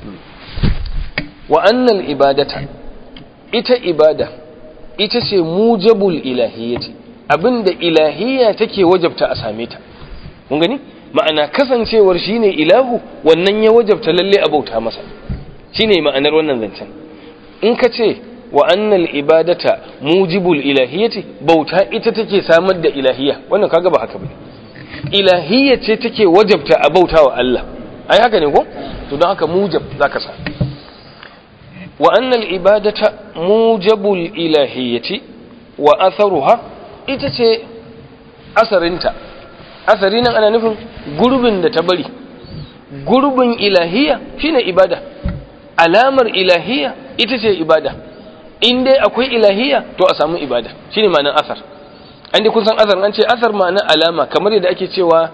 Speaker 1: Wa annal ibadata, ita ibada ita ce mujabul ilahiyyati, abinda ilahiyya take wajabta a same ta. Kun gani? Ma'ana kasancewar shine ilahu, wannan ya wajabta lalle a bauta masa, shine ma'anar wannan zancen. In ka ce wa annal ibadata mujibul ilahiyyati, bauta ita take samar da ilahiyya, wannan kaga ba haka bane. Ilahiyya ce take wajabta a bauta wa Allah, ai haka ne ko? To don haka mujab zaka sa. Wa annal ibadata mujabul ilahiyyati wa atharuha, ita ce asarinta. Asari nan ana nufin gurbin da ta bari. Gurbin ilahiyya shine ibada, alamar ilahiyya ita ce ibada. In dai akwai ilahiyya to a samu ibada, shine ma'anar asar. An dai kun san asar, an ce asar ma'anar alama, kamar yadda ake cewa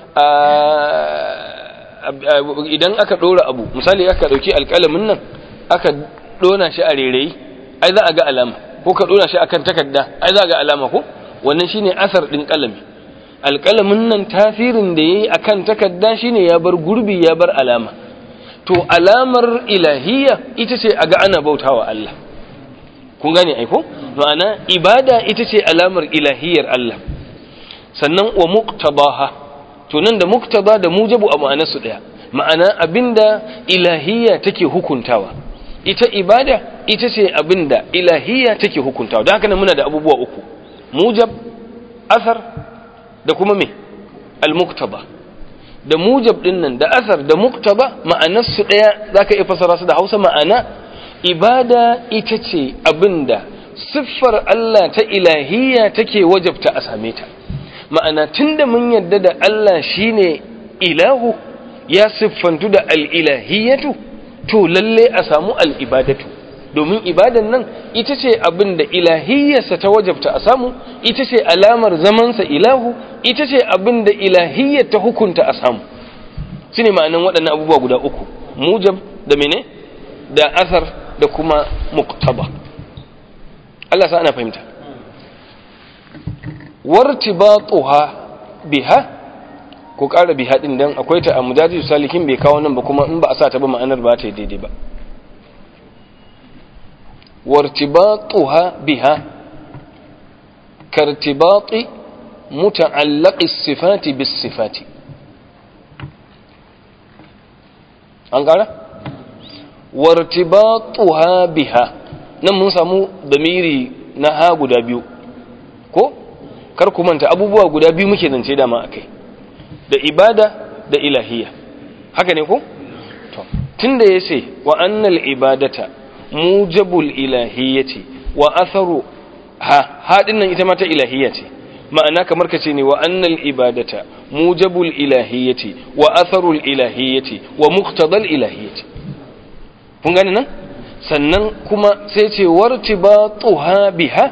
Speaker 1: idan aka ɗora abu, misali aka ɗauki alƙalamin nan aka ɗona shi a rairayi, ai za a ga alama, ko ka ɗona shi akan takarda ai za a ga alama ko, wannan shine asar ɗin ƙalami. Alƙalamin nan tasirin da ya yi a kan takarda shine ya bar gurbi, ya bar alama. To alamar ilahiyya ita ce a ga ana bautawa Allah. Kun gane aiko? Ma'ana ibada ita ce alamar ilahiyyar Allah. Sannan wa muqtabaha, to nan da muqtaba da mujabu a ma'anarsu ɗaya. Ma'ana abinda ilahiyya take hukuntawa. Ita ibada ita ce abinda ilahiyya take hukuntawa. Don haka nan muna da abubuwa uku: mujab, asar, da kuma me al-muqtaba. Da mujab din nan da asar da muqtaba ma'anar su daya, zaka iya fasara su da Hausa. Ma'ana ibada ita ce abinda siffar Allah ta ilahiyya take wajabta a same ta. Ma'ana tunda mun yadda da Allah shine ilahu, ya siffantu da al-ilahiyyatu, to lalle a samu al-ibadatu. Domin ibadan nan ita ce abin da ilahiyyarsa ta wajabta a samu, ita ce alamar zamansa ilahu, ita ce abin da ilahiyyar ta hukunta a samu. Shi ne ma'anin waɗannan abubuwa guda uku: mujab da mene, da asar, da kuma muqtaba. Allah sa ana fahimta. Wartibatuha biha, ko ƙara biha ɗin dan akwai ta a Madarijus Salikin, bai kawo nan ba, kuma in ba a sa ta ba ma'anar ba ta yi daidai ba. وارتباطها بها كارتباط متعلق الصفات بالصفات. أنقال وارتباطها بها nan mun samu damiri na ha guda biyu ko, kar ku manta abubuwa guda biyu muke zance dama akai, da ibada da ilahiyya, haka ne ko? To tunda yace wa annal ibadata mujabul ilahiyyati wa atharu ha hadin nan ita ma ta ilahiyya ce. Ma'ana kamar kace ne wa annal ibadata mujabul ilahiyyati wa atharul ilahiyyati wa muqtadal ilahiyyati. Kun gane nan? Sannan kuma sai ce wartibatuha biha,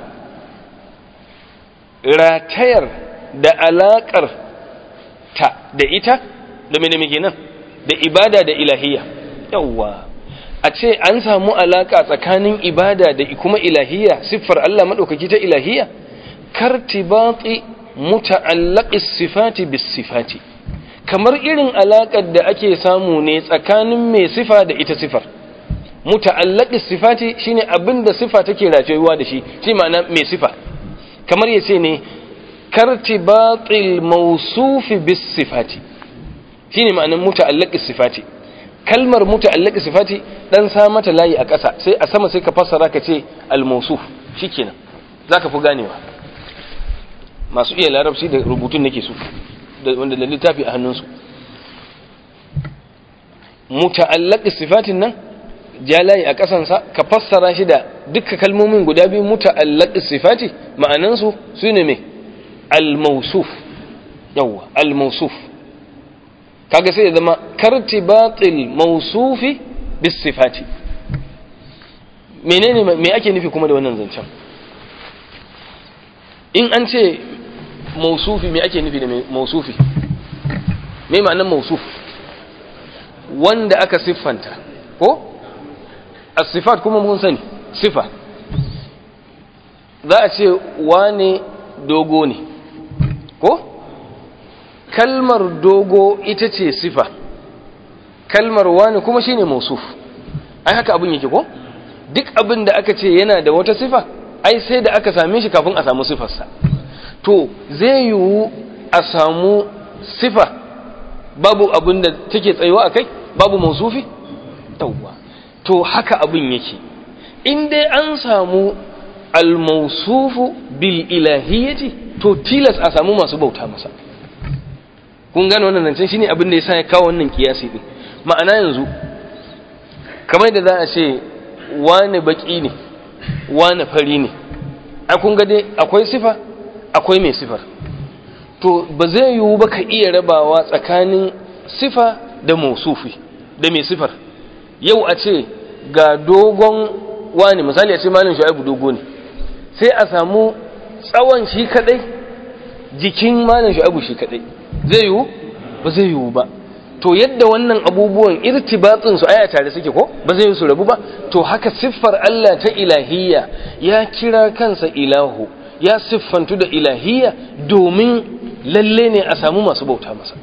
Speaker 1: ratayar da alakar ta da ita da mene muke nan, da ibada da ilahiyya. Yawwa, a ce an samu alaka tsakanin ibada da kuma ilahiyya, siffar Allah madaukaki ta ilahiyya, kartibati muta'allaqis sifati bis sifati, kamar irin alakar da ake samu ne tsakanin mai sifa da ita sifar. Muta'allaqis sifati shine abinda sifa take rayuwa da shi, shi ma'ana mai sifa. Kamar yace ne kartibatil mawsufi bis sifati, shine ma'anar muta'allaqis sifati. Kalmar muta'allaqi sifati dan sa mata layi a ƙasa, sai a sama sai ka fassara ka ce al-mawsuf, shikenan zaka fi ganewa. Masu iya larabci da rubutun nake su, da wanda da littafi a hannunsu. Muta'allaqi sifatin nan ja layi a ƙasan sa, ka fassara shi da dukkan kalmomin guda biyu. Muta'allaqi sifati ma'anan su sune me, al-mawsuf. Yawwa, al-mawsuf kaga sai ya zama kartibatil mawsufi bis sifati. Menene me ake nufi kuma da wannan zancen? In an ce mawsufi, me ake nufi da mawsufi? Me ma'anar mawsuf? Wanda aka siffanta ko? As-sifat kuma mun sani sifa. Za a ce wane dogo ne ko? Kalmar dogo ita ce sifa, kalmar wani kuma shine mausuf. Ai haka abin yake ko? Duk abin da aka ce yana da wata sifa, ai sai da aka same shi kafin a samu sifarsa. To zai yiwu a samu sifa babu abin da take tsayuwa a kai, babu mausufi? Yawwa. To haka abin yake. In dai an samu al-mausufu bil ilahiyyati, to tilas a samu masu bauta masa. Kun gane wannan nan shine abin da yasa ya kawo wannan kiyasi din. Ma'ana yanzu kamar da za a ce wani baki ne, wani fari ne, ai kun ga dai akwai sifa, akwai mai sifar. to ba zai yiwu ba ka iya rabawa tsakanin sifa da mausufi da mai sifar. Yau a ce ga dogon wani, misali a ce malam Shu'aibu dogo ne, sai a samu tsawon shi kadai, jikin malam Shu'aibu shi kadai, zai yiwu ba zai yiwu ba. To yadda wannan abubuwan irtibatsin su aya tare suke ko ba zai yi su rabu ba, to haka siffar Allah ta ilahiyya, ya kira kansa ilahu, ya siffantu da ilahiyya domin lalle ne a samu masu bauta masa.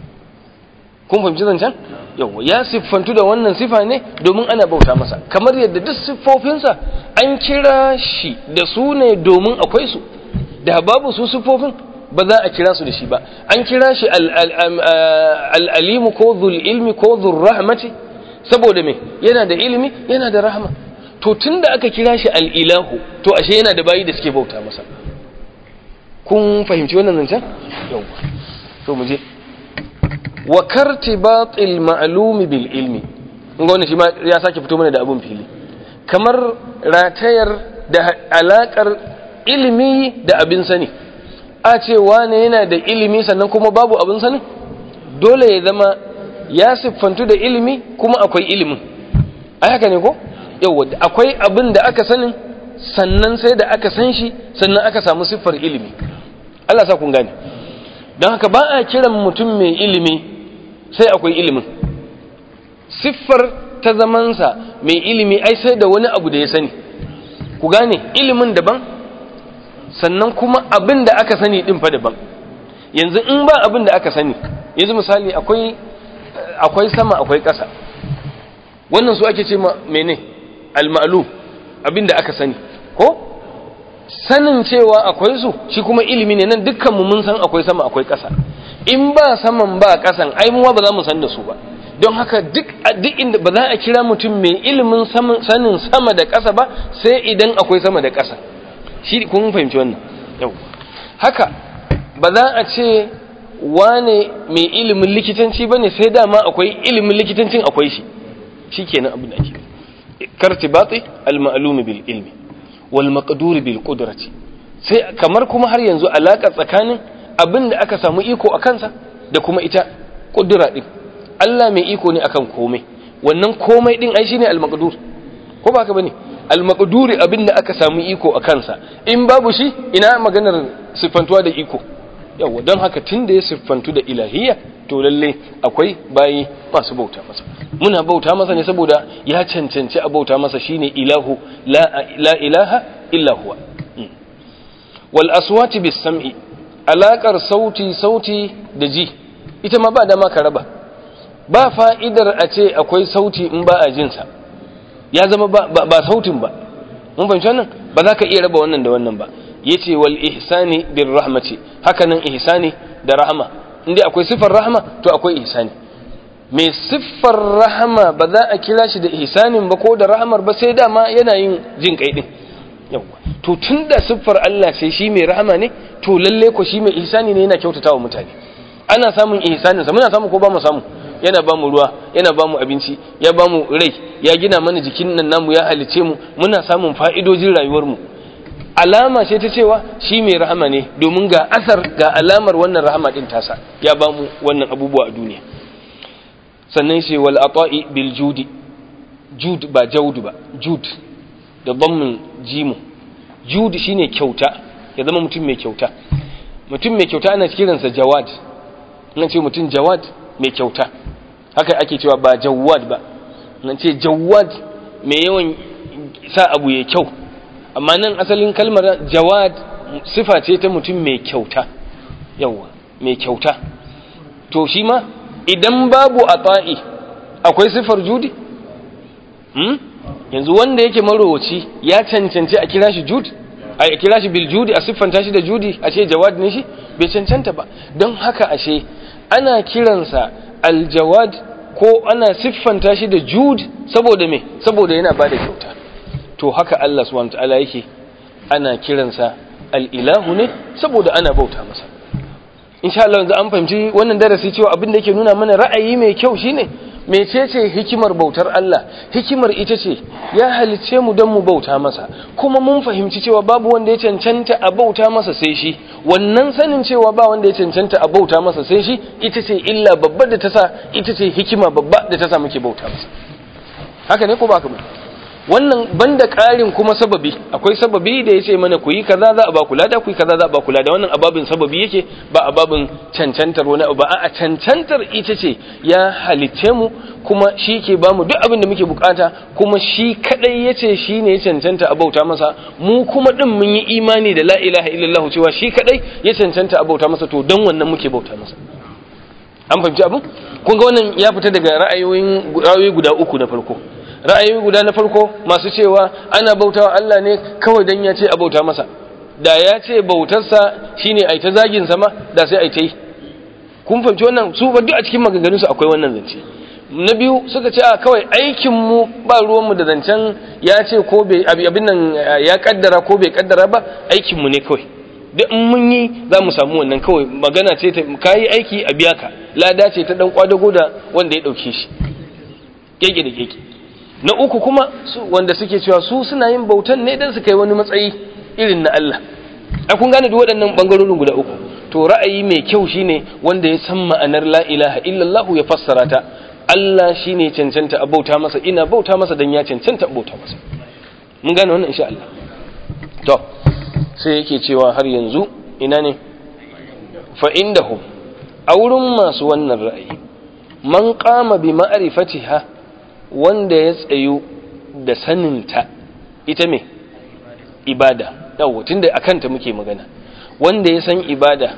Speaker 1: Kun fahimci zancen? Yawwa, ya siffantu da wannan sifa ne domin ana bauta masa, kamar yadda duk siffofinsa an kira shi da su ne domin akwai su, da babu su siffofin ba za a kira su da shi ba. An kira shi al'alimu ko dhul ilmi ko dhul rahmati saboda me yana da ilimi yana da rahama. To tun da aka kira shi al'ilahu, to ashe yana da bayi da suke bauta masa. Kun fahimci wannan zancen? Yawwa, to mu je. Wa kartibatil ma'lumi bil ilmi, ga wannan shi ma ya sake fito mana da abun fili, kamar ratayar da alakar ilimi da abin sani. A ce wane yana da ilimi sannan kuma babu abin sani, dole ya zama ya siffantu da ilimi kuma akwai ilimin. Ai haka ne ko? Yawwa, akwai abin da aka sanin sannan sai da aka san shi sannan aka samu siffar ilimi. Allah sa kun gane. Don haka ba a kiran mutum mai ilimi sai akwai ilimin. Siffar ta zamansa mai ilimi ai sai da wani abu da ya sani. Ku gane, ilimin daban sannan kuma abin da aka sani din fa daban. Yanzu in ba abin da aka sani, yanzu misali akwai akwai sama akwai ƙasa, wannan su ake ce ma mene al-ma'lum, abin da aka sani ko sanin cewa akwai su shi kuma ilimi ne. Nan dukkan mu mun san akwai sama akwai ƙasa, in ba saman ba ƙasan ai mu ba za mu san da su ba. Don haka duk duk inda ba za a kira mutum mai ilimin sanin sama da ƙasa ba sai idan akwai sama da ƙasa. Shi kun fahimci wannan? Yau haka ba za a ce wane mai ilimin likitanci bane sai dama akwai ilimin likitancin akwai shi. Shikenan abin da ake kartibati al-ma'lum bil ilmi wal maqdur bil qudrati. Sai kamar kuma har yanzu alaka tsakanin abin da aka samu iko a kansa da kuma ita kudura din. Allah mai iko ne akan komai, wannan komai din ai shine al-maqdur, ko ba haka bane? Al-maqduri abinda aka samu iko a kansa, in babu shi ina maganar siffantuwa da iko. Yawa, don haka tunda ya siffantu da ilahiyya to lalle akwai bayi masu bauta masa. Muna bauta masa ne saboda ya cancanci a bauta masa, shine ilahu la, la ilaha illa huwa. hmm. Wal aswati bis sam'i, alaqar sauti sauti da ji ita ma ba dama ka raba. Ba fa'idar a ce akwai sauti in ba a jinsa, ya zama ba, ba, ba sautin ba. Mun fahimci wannan? Ba za ka iya raba wannan da wannan ba. Yace wal ihsani bir rahmati, hakanan ihsani da rahama. Inda akwai siffar rahama to akwai ihsani. Mai siffar rahama ba za a kira shi da ihsanin ba ko da rahamar ba sai dama yana yin jin kai din. Yawa. To tunda siffar Allah sai shi mai rahama ne, to lalle ko shi mai ihsani ne, yana kyautatawa mutane. Ana samun ihsanin sa, muna samu ko ba mu samu? Yana ba mu ruwa, yana ba mu abinci, ya ba mu rai, ya gina mana jikin nan namu, ya halice mu, muna samun fa'idojin rayuwarmu. Alama ce ta cewa shi mai rahama ne, domin ga asar, ga alamar wannan rahama ɗin tasa, ya ba mu wannan abubuwa a duniya. Sannan shi wal ata'i bil judi, jud ba jaudu ba, jud da dhammin jimu. Jud shine kyauta, ya zama mutum mai kyauta. Mutum mai kyauta ana kiransa jawad. Nan ce mutum jawad mai kyauta, haka ake cewa ba jawad ba. Nan ce jawad mai yawan sa abu ya kyau, amma nan asalin kalmar jawad sifa ce ta mutum mai kyauta. Yawa, mai kyauta. To shi ma idan babu ata'i akwai sifar judi? hmm? Yanzu wanda yake marowaci ya cancanci a kira shi jud, a kira shi bil judi, a siffanta shi da judi, a ce jawad ne shi? Bai cancanta ba. Don haka ashe ana kiransa aljawad ko ana siffanta shi da jud saboda me? Saboda yana bada kyauta. To haka Allah subhanahu wataala yake, ana kiransa al-ilahu ne saboda ana bauta masa. Insha Allah yanzu an fahimci wannan darasi cewa abin da yake nuna mana ra'ayi mai kyau shine mecece hikimar bautar Allah? Hikimar ita ce ya halicce mu don mu bauta masa, kuma mun fahimci cewa babu wanda ya cancanta a bauta masa sai shi. Wannan sanin cewa ba wanda ya cancanta a bauta masa sai shi ita ce illa babba da ta sa, ita ce hikima babba da ta sa muke bauta masa. Haka ne ko ba ka ba? Wannan banda ƙarin kuma sababi, akwai sababi da ya ce mana ku yi kaza za a ba ku lada, ku yi kaza za a ba ku lada. Wannan ababin sababi yake, ba ababin cancantar wani abu ba. A cancantar ita ce ya halicce mu, kuma shi ke ba mu duk abin da muke bukata, kuma shi kadai ya ce shi ne ya cancanta a bauta masa. Mu kuma din mun yi imani da la ilaha illallah cewa shi kadai ya cancanta a bauta masa, to don wannan muke bauta masa. An fahimci abin? Kun ga wannan ya fita daga ra'ayoyin ra'ayoyi guda uku na farko. Ra'ayi guda na farko masu cewa ana bautawa Allah ne kawai dan ya ce a bauta masa, da ya ce bautarsa shine ai ta zagin sama da sai ai ta yi. Kun fahimci wannan? Su ba duk a cikin maganganun su akwai wannan zance. Na biyu suka ce a kawai aikin mu ba ruwan mu da zancen ya ce ko bai abin nan ya kaddara ko bai kaddara ba, aikin mu ne kawai. Duk in mun yi za mu samu wannan, kawai magana ce ta kayi aiki a biya ka, lada ce ta dan kwadago da wanda ya dauke shi keke da keke. Na uku kuma su wanda suke cewa su suna yin bautan ne dan su kai wani matsayi irin na Allah. A kun gane duk waɗannan bangarorin guda uku. To ra'ayi mai kyau shine wanda ya san ma'anar la ilaha illallah ya fassara ta. Allah shine cancanta a bauta masa, ina bauta masa dan ya cancanta a bauta masa. Mun gane wannan insha Allah. To sai yake cewa har yanzu ina ne? Fa indahum a wurin masu wannan ra'ayi, man qama bi ma'rifatiha, wanda ya tsayu da saninta, ita me? Ibada. Yawo, tunda akan ta muke magana. Wanda ya san ibada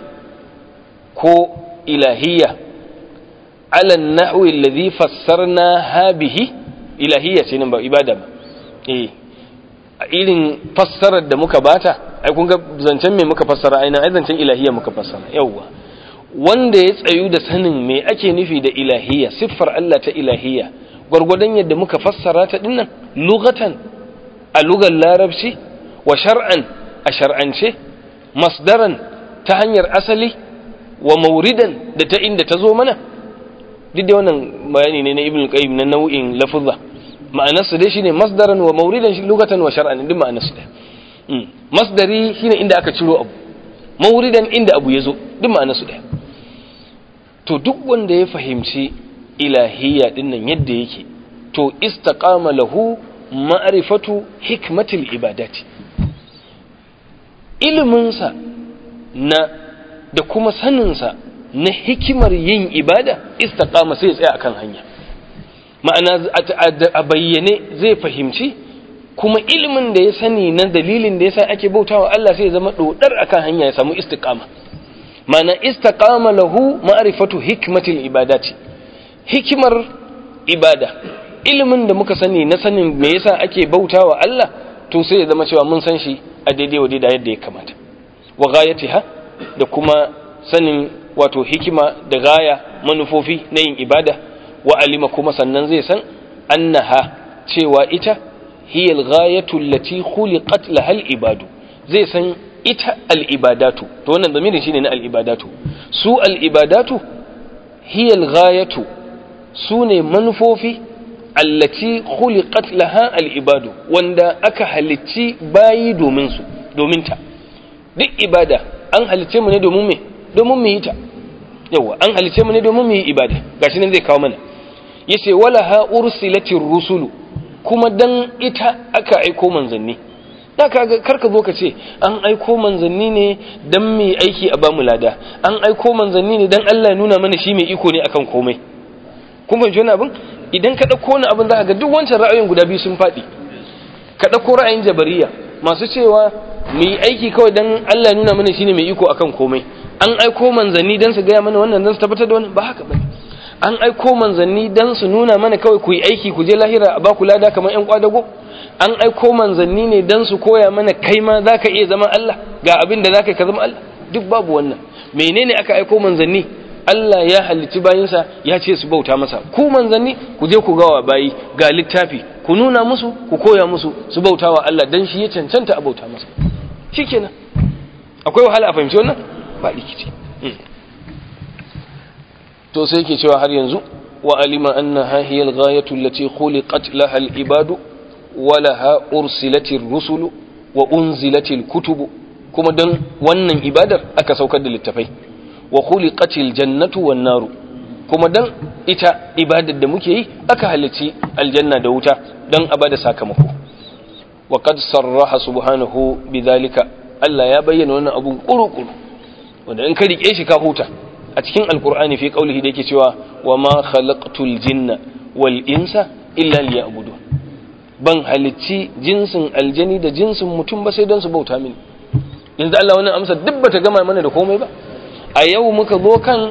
Speaker 1: ko ilahiyya ala an-nahwi alladhi fassarna bihi, ilahiyya ce nan ba ibada ba. Eh, irin fassarar da muka bata, ai kun ga zancen me muka fassara, ai nan ai zancen ilahiyya muka fassara. Yawwa. Wanda ya tsayu da sanin me ake nufi da ilahiyya, siffar Allah ta ilahiyya, gwargwadon yadda muka fassara ta dinnan, lugatan a lugar larabci, wa shar'an a shar'ance, masdaran ta hanyar asali, wa mauridan da ta inda ta zo mana. Duk da wannan bayani ne na Ibn Qayyim na nau'in lafuzza. Ma'anarsa dai shine masdaran wa mauridan, shi lugatan wa shar'an, din ma'anarsa dai. Masdari shine inda aka ciro abu, mauridan inda abu ya zo, din ma'anarsa dai. To duk wanda ya fahimci ilahiyya dinnan yadda yake, to istaqama lahu ma'rifatu hikmatil ibadati. Iliminsa na da kuma saninsa na hikimar yin ibada, istaqama sai ya tsaya akan hanya. Ma'ana a bayyane zai fahimci, kuma ilimin da ya sani na dalilin da yasa ake bautawa Allah sai ya zama dodar akan hanya, ya samu istiqama. Ma'ana istaqama lahu ma'rifatu hikmatil ibadati. Hikimar ibada, ilimin da muka sani na sanin me yasa ake bautawa Allah, to sai ya zama cewa mun san shi a daidai wa daidai yadda ya kamata. Wa ghayatiha, da kuma sanin wato hikima da gaya, manufofi na yin ibada. Wa alima, kuma sannan zai san annaha, cewa ita hiya al-ghayatu allati khuliqat laha al-ibadu. Zai san ita al-ibadatu, to wannan zamirin shine na al-ibadatu. Su al-ibadatu hiya al-ghayatu, su ne manufofi allati khuliqat laha al-ibadu, wanda aka halicci bayi domin su, domin ta. Duk ibada an halicce mu ne domin me? Domin mu yi ta. Yawa, an halicce mu ne domin mu yi ibada. Gashi nan zai kawo mana. Yace wala ha ursilatir rusulu, kuma dan ita aka aiko manzanni. Da kaga karka zo ka ce an aiko manzanni ne dan mu yi aiki a bamu lada. An aiko manzanni ne dan Allah ya nuna mana shi mai iko ne akan komai. Kun fahimci wannan abin? Idan ka ɗauko wani abin za ka ga duk wancan ra'ayin guda biyu sun faɗi. Ka ɗauko ra'ayin jabariya masu cewa mu yi aiki kawai don Allah nuna mana shine mai iko akan komai. An aiko manzanni don su gaya mana wannan, don su tabbatar da wannan, ba haka ba. An aiko manzanni don su nuna mana kawai ku yi aiki ku je lahira a baku lada kamar ƴan kwadago. An aiko manzanni ne don su koya mana kai ma za ka iya zama Allah, ga abin da za ka yi ka zama Allah. Duk babu wannan. Menene aka aiko manzanni? Allah ya halicci bayinsa ya ce su bauta masa. Ku manzanni ku je ku gawa bayi ga littafi, ku nuna musu, ku koya musu su bauta wa Allah dan shi ya cancanta a bauta masa. Shikenan. Akwai wahala a fahimci wannan? Ba likici. To sai yake cewa har yanzu wa alima annaha hiya al-ghayatu allati khuliqat laha al-ibadu wa laha ursilatir rusulu wa unzilatil kutubu, kuma dan wannan ibadar aka saukar da littafai. Wa khuliqatil jannatu wan naru, kuma dan ita ibadar da muke yi aka halici aljanna da wuta dan a bada sakamako. Wa qad sarraha subhanahu bidhalika, Allah ya bayyana wannan abun kuru-kuru wanda in ka rike shi ka huta a cikin alqur'ani fi qaulihi da yake cewa wa ma khalaqtul jinna wal insa illa liya'budu, ban halicci jinsin aljani da jinsin mutum ba sai don su bauta mini. yanzu Allah wannan amsa duk bata gama mana da komai ba. A yau muka zo kan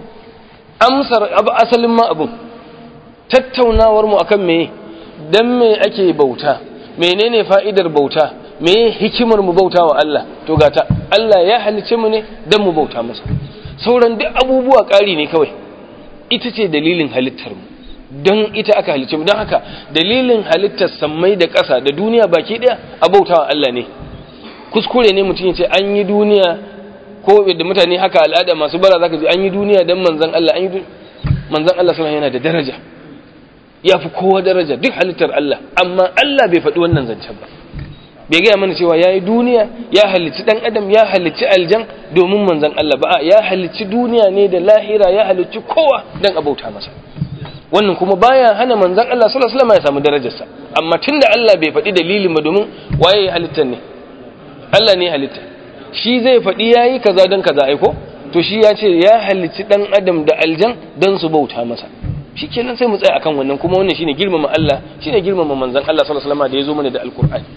Speaker 1: amsar abu asalin ma abun tattaunawar mu akan me dan me ake bauta, menene fa'idar bauta, me hikimar mu bauta wa Allah. To gata Allah ya halice mu ne dan mu bauta masa, sauran duk abubuwa ƙari ne kawai. Ita ce dalilin halittar mu, don ita aka halice mu. Don haka dalilin halittar sammai da ƙasa da duniya baki ɗaya a bauta wa Allah ne. Kuskure ne mutum ya ce an yi duniya, ko da mutane haka al'ada masu bara zaka ji an yi duniya dan manzon Allah, an yi manzon Allah sallallahu yana da daraja, ya fi kowa daraja duk halittar Allah, amma Allah bai faɗi wannan zancen ba. Bai gaya mana cewa ya yi duniya, ya halicci ɗan adam, ya halicci aljan domin manzon Allah ba, ya halicci duniya ne da lahira, ya halicci kowa dan abauta masa. Wannan kuma baya hana manzon Allah sallallahu alaihi wasallam ya samu darajarsa, amma tunda Allah bai faɗi dalilin ba, domin waye halittar ne? Allah ne halitta, shi zai faɗi ya yi kaza don kaza aiko, to shi ya ce ya halicci ɗan adam da aljan don su bauta masa. Shi kenan sai mu tsaya akan wannan, kuma wannan shine girmama Allah, shine girmama manzon Allah sallallahu alaihi wasallam da ya zo mana da alqur'ani.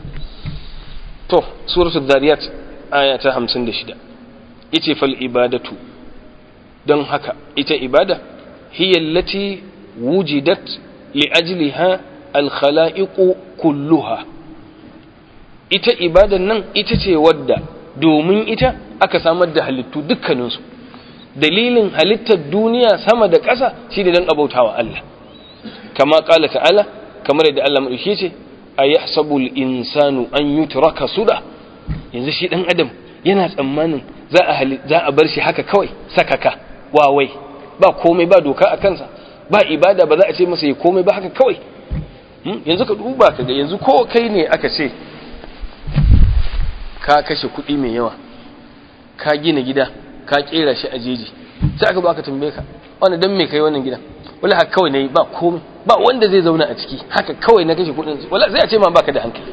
Speaker 1: To suratul zariyat aya ta hamsin da shida yace fal ibadatu, don haka ita ibada hiya allati wujidat li ajliha al khalaiqu kulluha. Ita ibadan nan ita ce wadda domin ita aka samar da halittu dukkaninsu. Dalilin halittar duniya sama da ƙasa shi ne don abautawa Allah, kama ƙala ta'ala, kamar yadda Allah maɗauki ce a yahsabul insanu an yutraka suda. Yanzu shi ɗan adam yana tsammanin za a za a bar shi haka kawai sakaka wawai, ba komai, ba doka a kansa, ba ibada, ba za a ce masa ya komai ba haka kawai. Yanzu ka duba ka ga, yanzu ko kai ne aka ce ka kashe kuɗi mai yawa, ka gina gida, ka kera shi a jeji, sai aka ba ka tambaye ka wani dan me kai wannan gidan? Wala haka kawai nayi, ba komai, ba wanda zai zauna a ciki, haka kawai na kashe kuɗin. Wala sai a ce ma baka da hankali,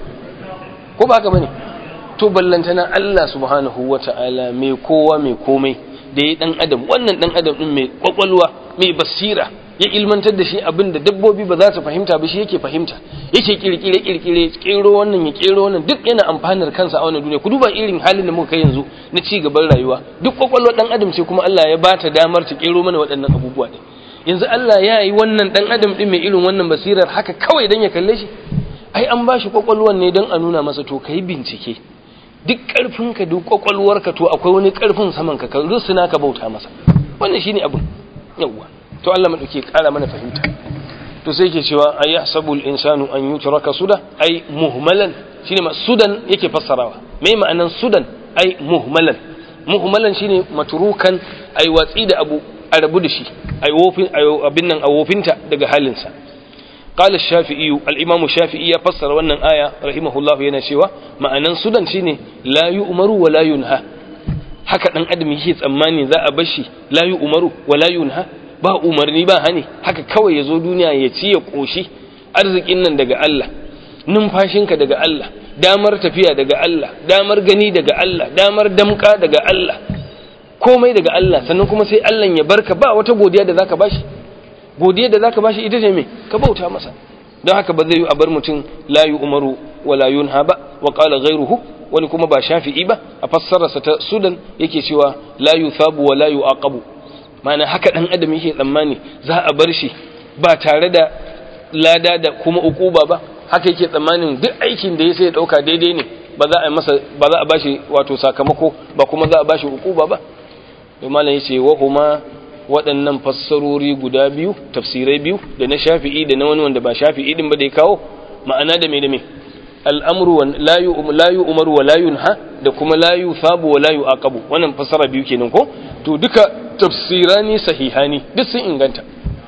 Speaker 1: ko ba haka bane? To ballantana Allah subhanahu wata'ala mai kowa mai komai da ya dan adam, wannan dan adam din mai kwakwalwa, mai basira, ya ilmantar da shi abin da dabbobi ba za su fahimta ba, shi yake fahimta, yake kirkire kirkire, kero wannan ya kero wannan, duk yana amfanar kansa a wannan duniya. Ku duba irin halin da muka kai yanzu na ci gaban rayuwa, duk kwakwalwar dan adam sai kuma Allah ya bata damar ta kero mana waɗannan abubuwa din. Yanzu Allah ya yi wannan dan adam din mai irin wannan basirar haka kawai dan ya kalle shi? Ai an ba shi kwakwalwar ne dan a nuna masa to kai bincike, duk karfinka duk kwakwalwarka to akwai wani karfin saman ka, ka rusuna ka bauta masa. Wannan shine abin yawwa. To Allah madauke kara mana fahimta. To sai yake cewa ay yahsabul insanu an yutraka suda, ay muhmalan, shine ma sudan yake fassarawa. Me ma'anan sudan? Ay muhmalan. Muhmalan shine matrukan, ay watsi da abu a rabu da shi, ay wofin ay abin nan a wofinta daga halinsa. قال الشافعي الإمام الشافعي يفسر wannan aya rahimahullahu yana cewa ma'anan sudan shine la yu'maru wa la yunha. Haka dan adam yake tsammani za a bashi la yu'maru wa la yunha, ba umarni ba hani, haka kawai ya zo duniya ya ci ya ƙoshi. Arzikin nan daga Allah, numfashinka daga Allah, damar tafiya daga Allah, damar gani daga Allah, damar damka daga Allah, komai daga Allah, sannan kuma sai Allah ya barka, ba wata godiya da zaka bashi. Godiya da zaka bashi ita ce me? Ka bauta masa. Don haka ba zai yi a bar mutum la yu'maru wa la yunha ba. Wa qala ghayruhu, wani kuma ba Shafi'i ba, a fassararsa ta Sudan yake cewa la yuthabu wa la yu'aqabu. Ma'ana haka dan adam yake tsammani za a bar shi ba tare da lada da kuma ukuba ba, haka yake tsammanin duk aikin da ya sai ya dauka daidai ne, ba za a masa ba za a bashi wato sakamako ba, kuma za a bashi ukuba ba. to malam yace wa huma waɗannan fassarori guda biyu, tafsirai biyu, da na Shafi'i da na wani wanda ba Shafi'i din ba da ya kawo, ma'ana da me da me al'amru wa la yu'maru la yu'maru wa la yunha, da kuma la yuthabu wa la yu'aqabu. Wannan fassara biyu kenan ko? To duka tafsirani sahihani, duk sun inganta.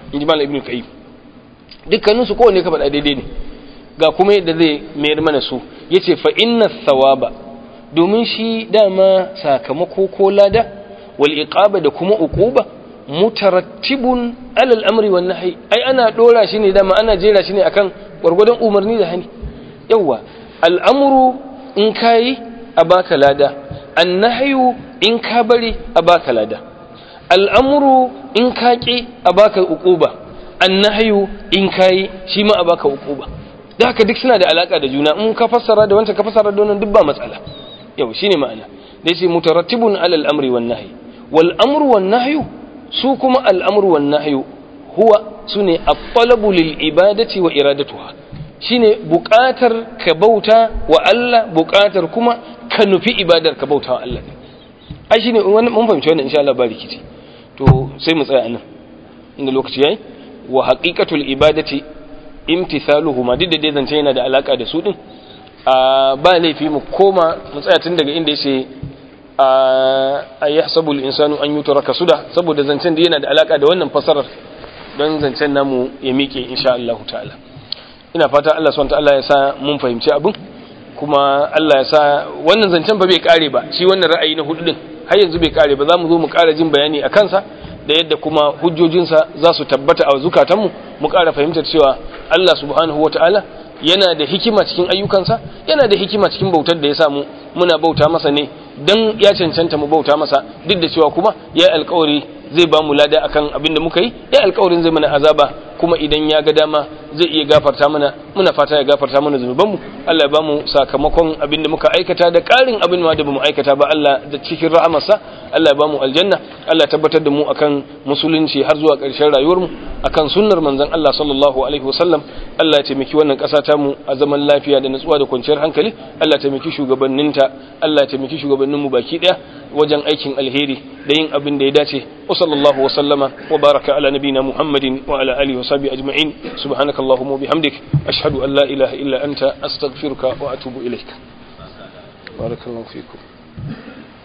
Speaker 1: inji malam ibnu qayyim dukkanin su kowanne ka faɗa daidai ne ga kuma yadda zai mayar mana su yace fa inna thawaba domin shi dama sakamako ko lada wal iqaba da kuma uquba mutarattibun ala al-amri wan nahyi ai ana dora shi ne dama ana jera shi ne akan gurgurdan umarni da hani yawa al-amru in kai a baka lada an-nahyu in ka bari a baka lada al-amru in ka ki a baka uquba an-nahyu in kai shi ma a baka uquba da haka duk suna da alaka da juna in ka fassara da wancan ka fassara da wannan duk ba matsala yau shine ma'ana da yace mutarattibun ala al-amri wan nahyi wal amru wan nahyu su kuma al-amru wan nahyu huwa sune at-talabu lil ibadati wa iradatuha shine buƙatar ka bauta wa Allah buƙatar kuma ka nufi ibadar ka bauta wa Allah ai shine mun fahimci wannan insha Allah ba rikici to sai mu tsaya anan inda lokaci yayi wa haqiqatul ibadati imtithaluhuma duk da dai zance yana da alaka da su din a ba laifi mu koma mu tsaya tun daga inda yace a yahsabu al-insanu an yutraka suda saboda zancen da yana da alaka da wannan fasarar don zancen namu ya miƙe insha Allah ta'ala ina fata Allah subhanahu wa ta'ala ya sa mun fahimci abin kuma Allah ya sa wannan zancen ba bai kare ba shi wannan ra'ayi na hudu din har yanzu bai kare ba za mu zo mu ƙara jin bayani a kansa da yadda kuma hujjojinsa za su tabbata a zukatanmu mu ƙara fahimtar cewa Allah subhanahu wata'ala yana da hikima cikin ayyukansa yana da hikima cikin bautar da ya samu muna bauta masa ne dan ya cancanta mu bauta masa duk da cewa kuma ya yi alƙawari zai ba mu lada akan abin da muka yi ya alƙawarin zai mana azaba kuma idan ya ga dama zai iya gafarta mana muna fata ya gafarta mana zunubanmu Allah ya ba mu sakamakon abin da muka aikata da ƙarin abin ma da bamu aikata ba Allah da cikin rahamarsa Allah ya ba mu aljanna Allah ya tabbatar da mu akan musulunci har zuwa ƙarshen rayuwarmu akan sunnar manzon Allah sallallahu alaihi wasallam Allah ya taimaki wannan ƙasa ta mu a zaman lafiya da nutsuwa da kwanciyar hankali Allah ya taimaki shugabanninta Allah ya taimaki shugabanninmu baki ɗaya wajen aikin alheri da yin abin da ya dace wa sallallahu wa sallama wa baraka ala nabina Muhammadin wa ala alihi wa sahbihi ajma'in subhanakallahumma wa bihamdik ashhadu an la ilaha illa anta astaghfiruka wa atubu ilaik barakallahu fikum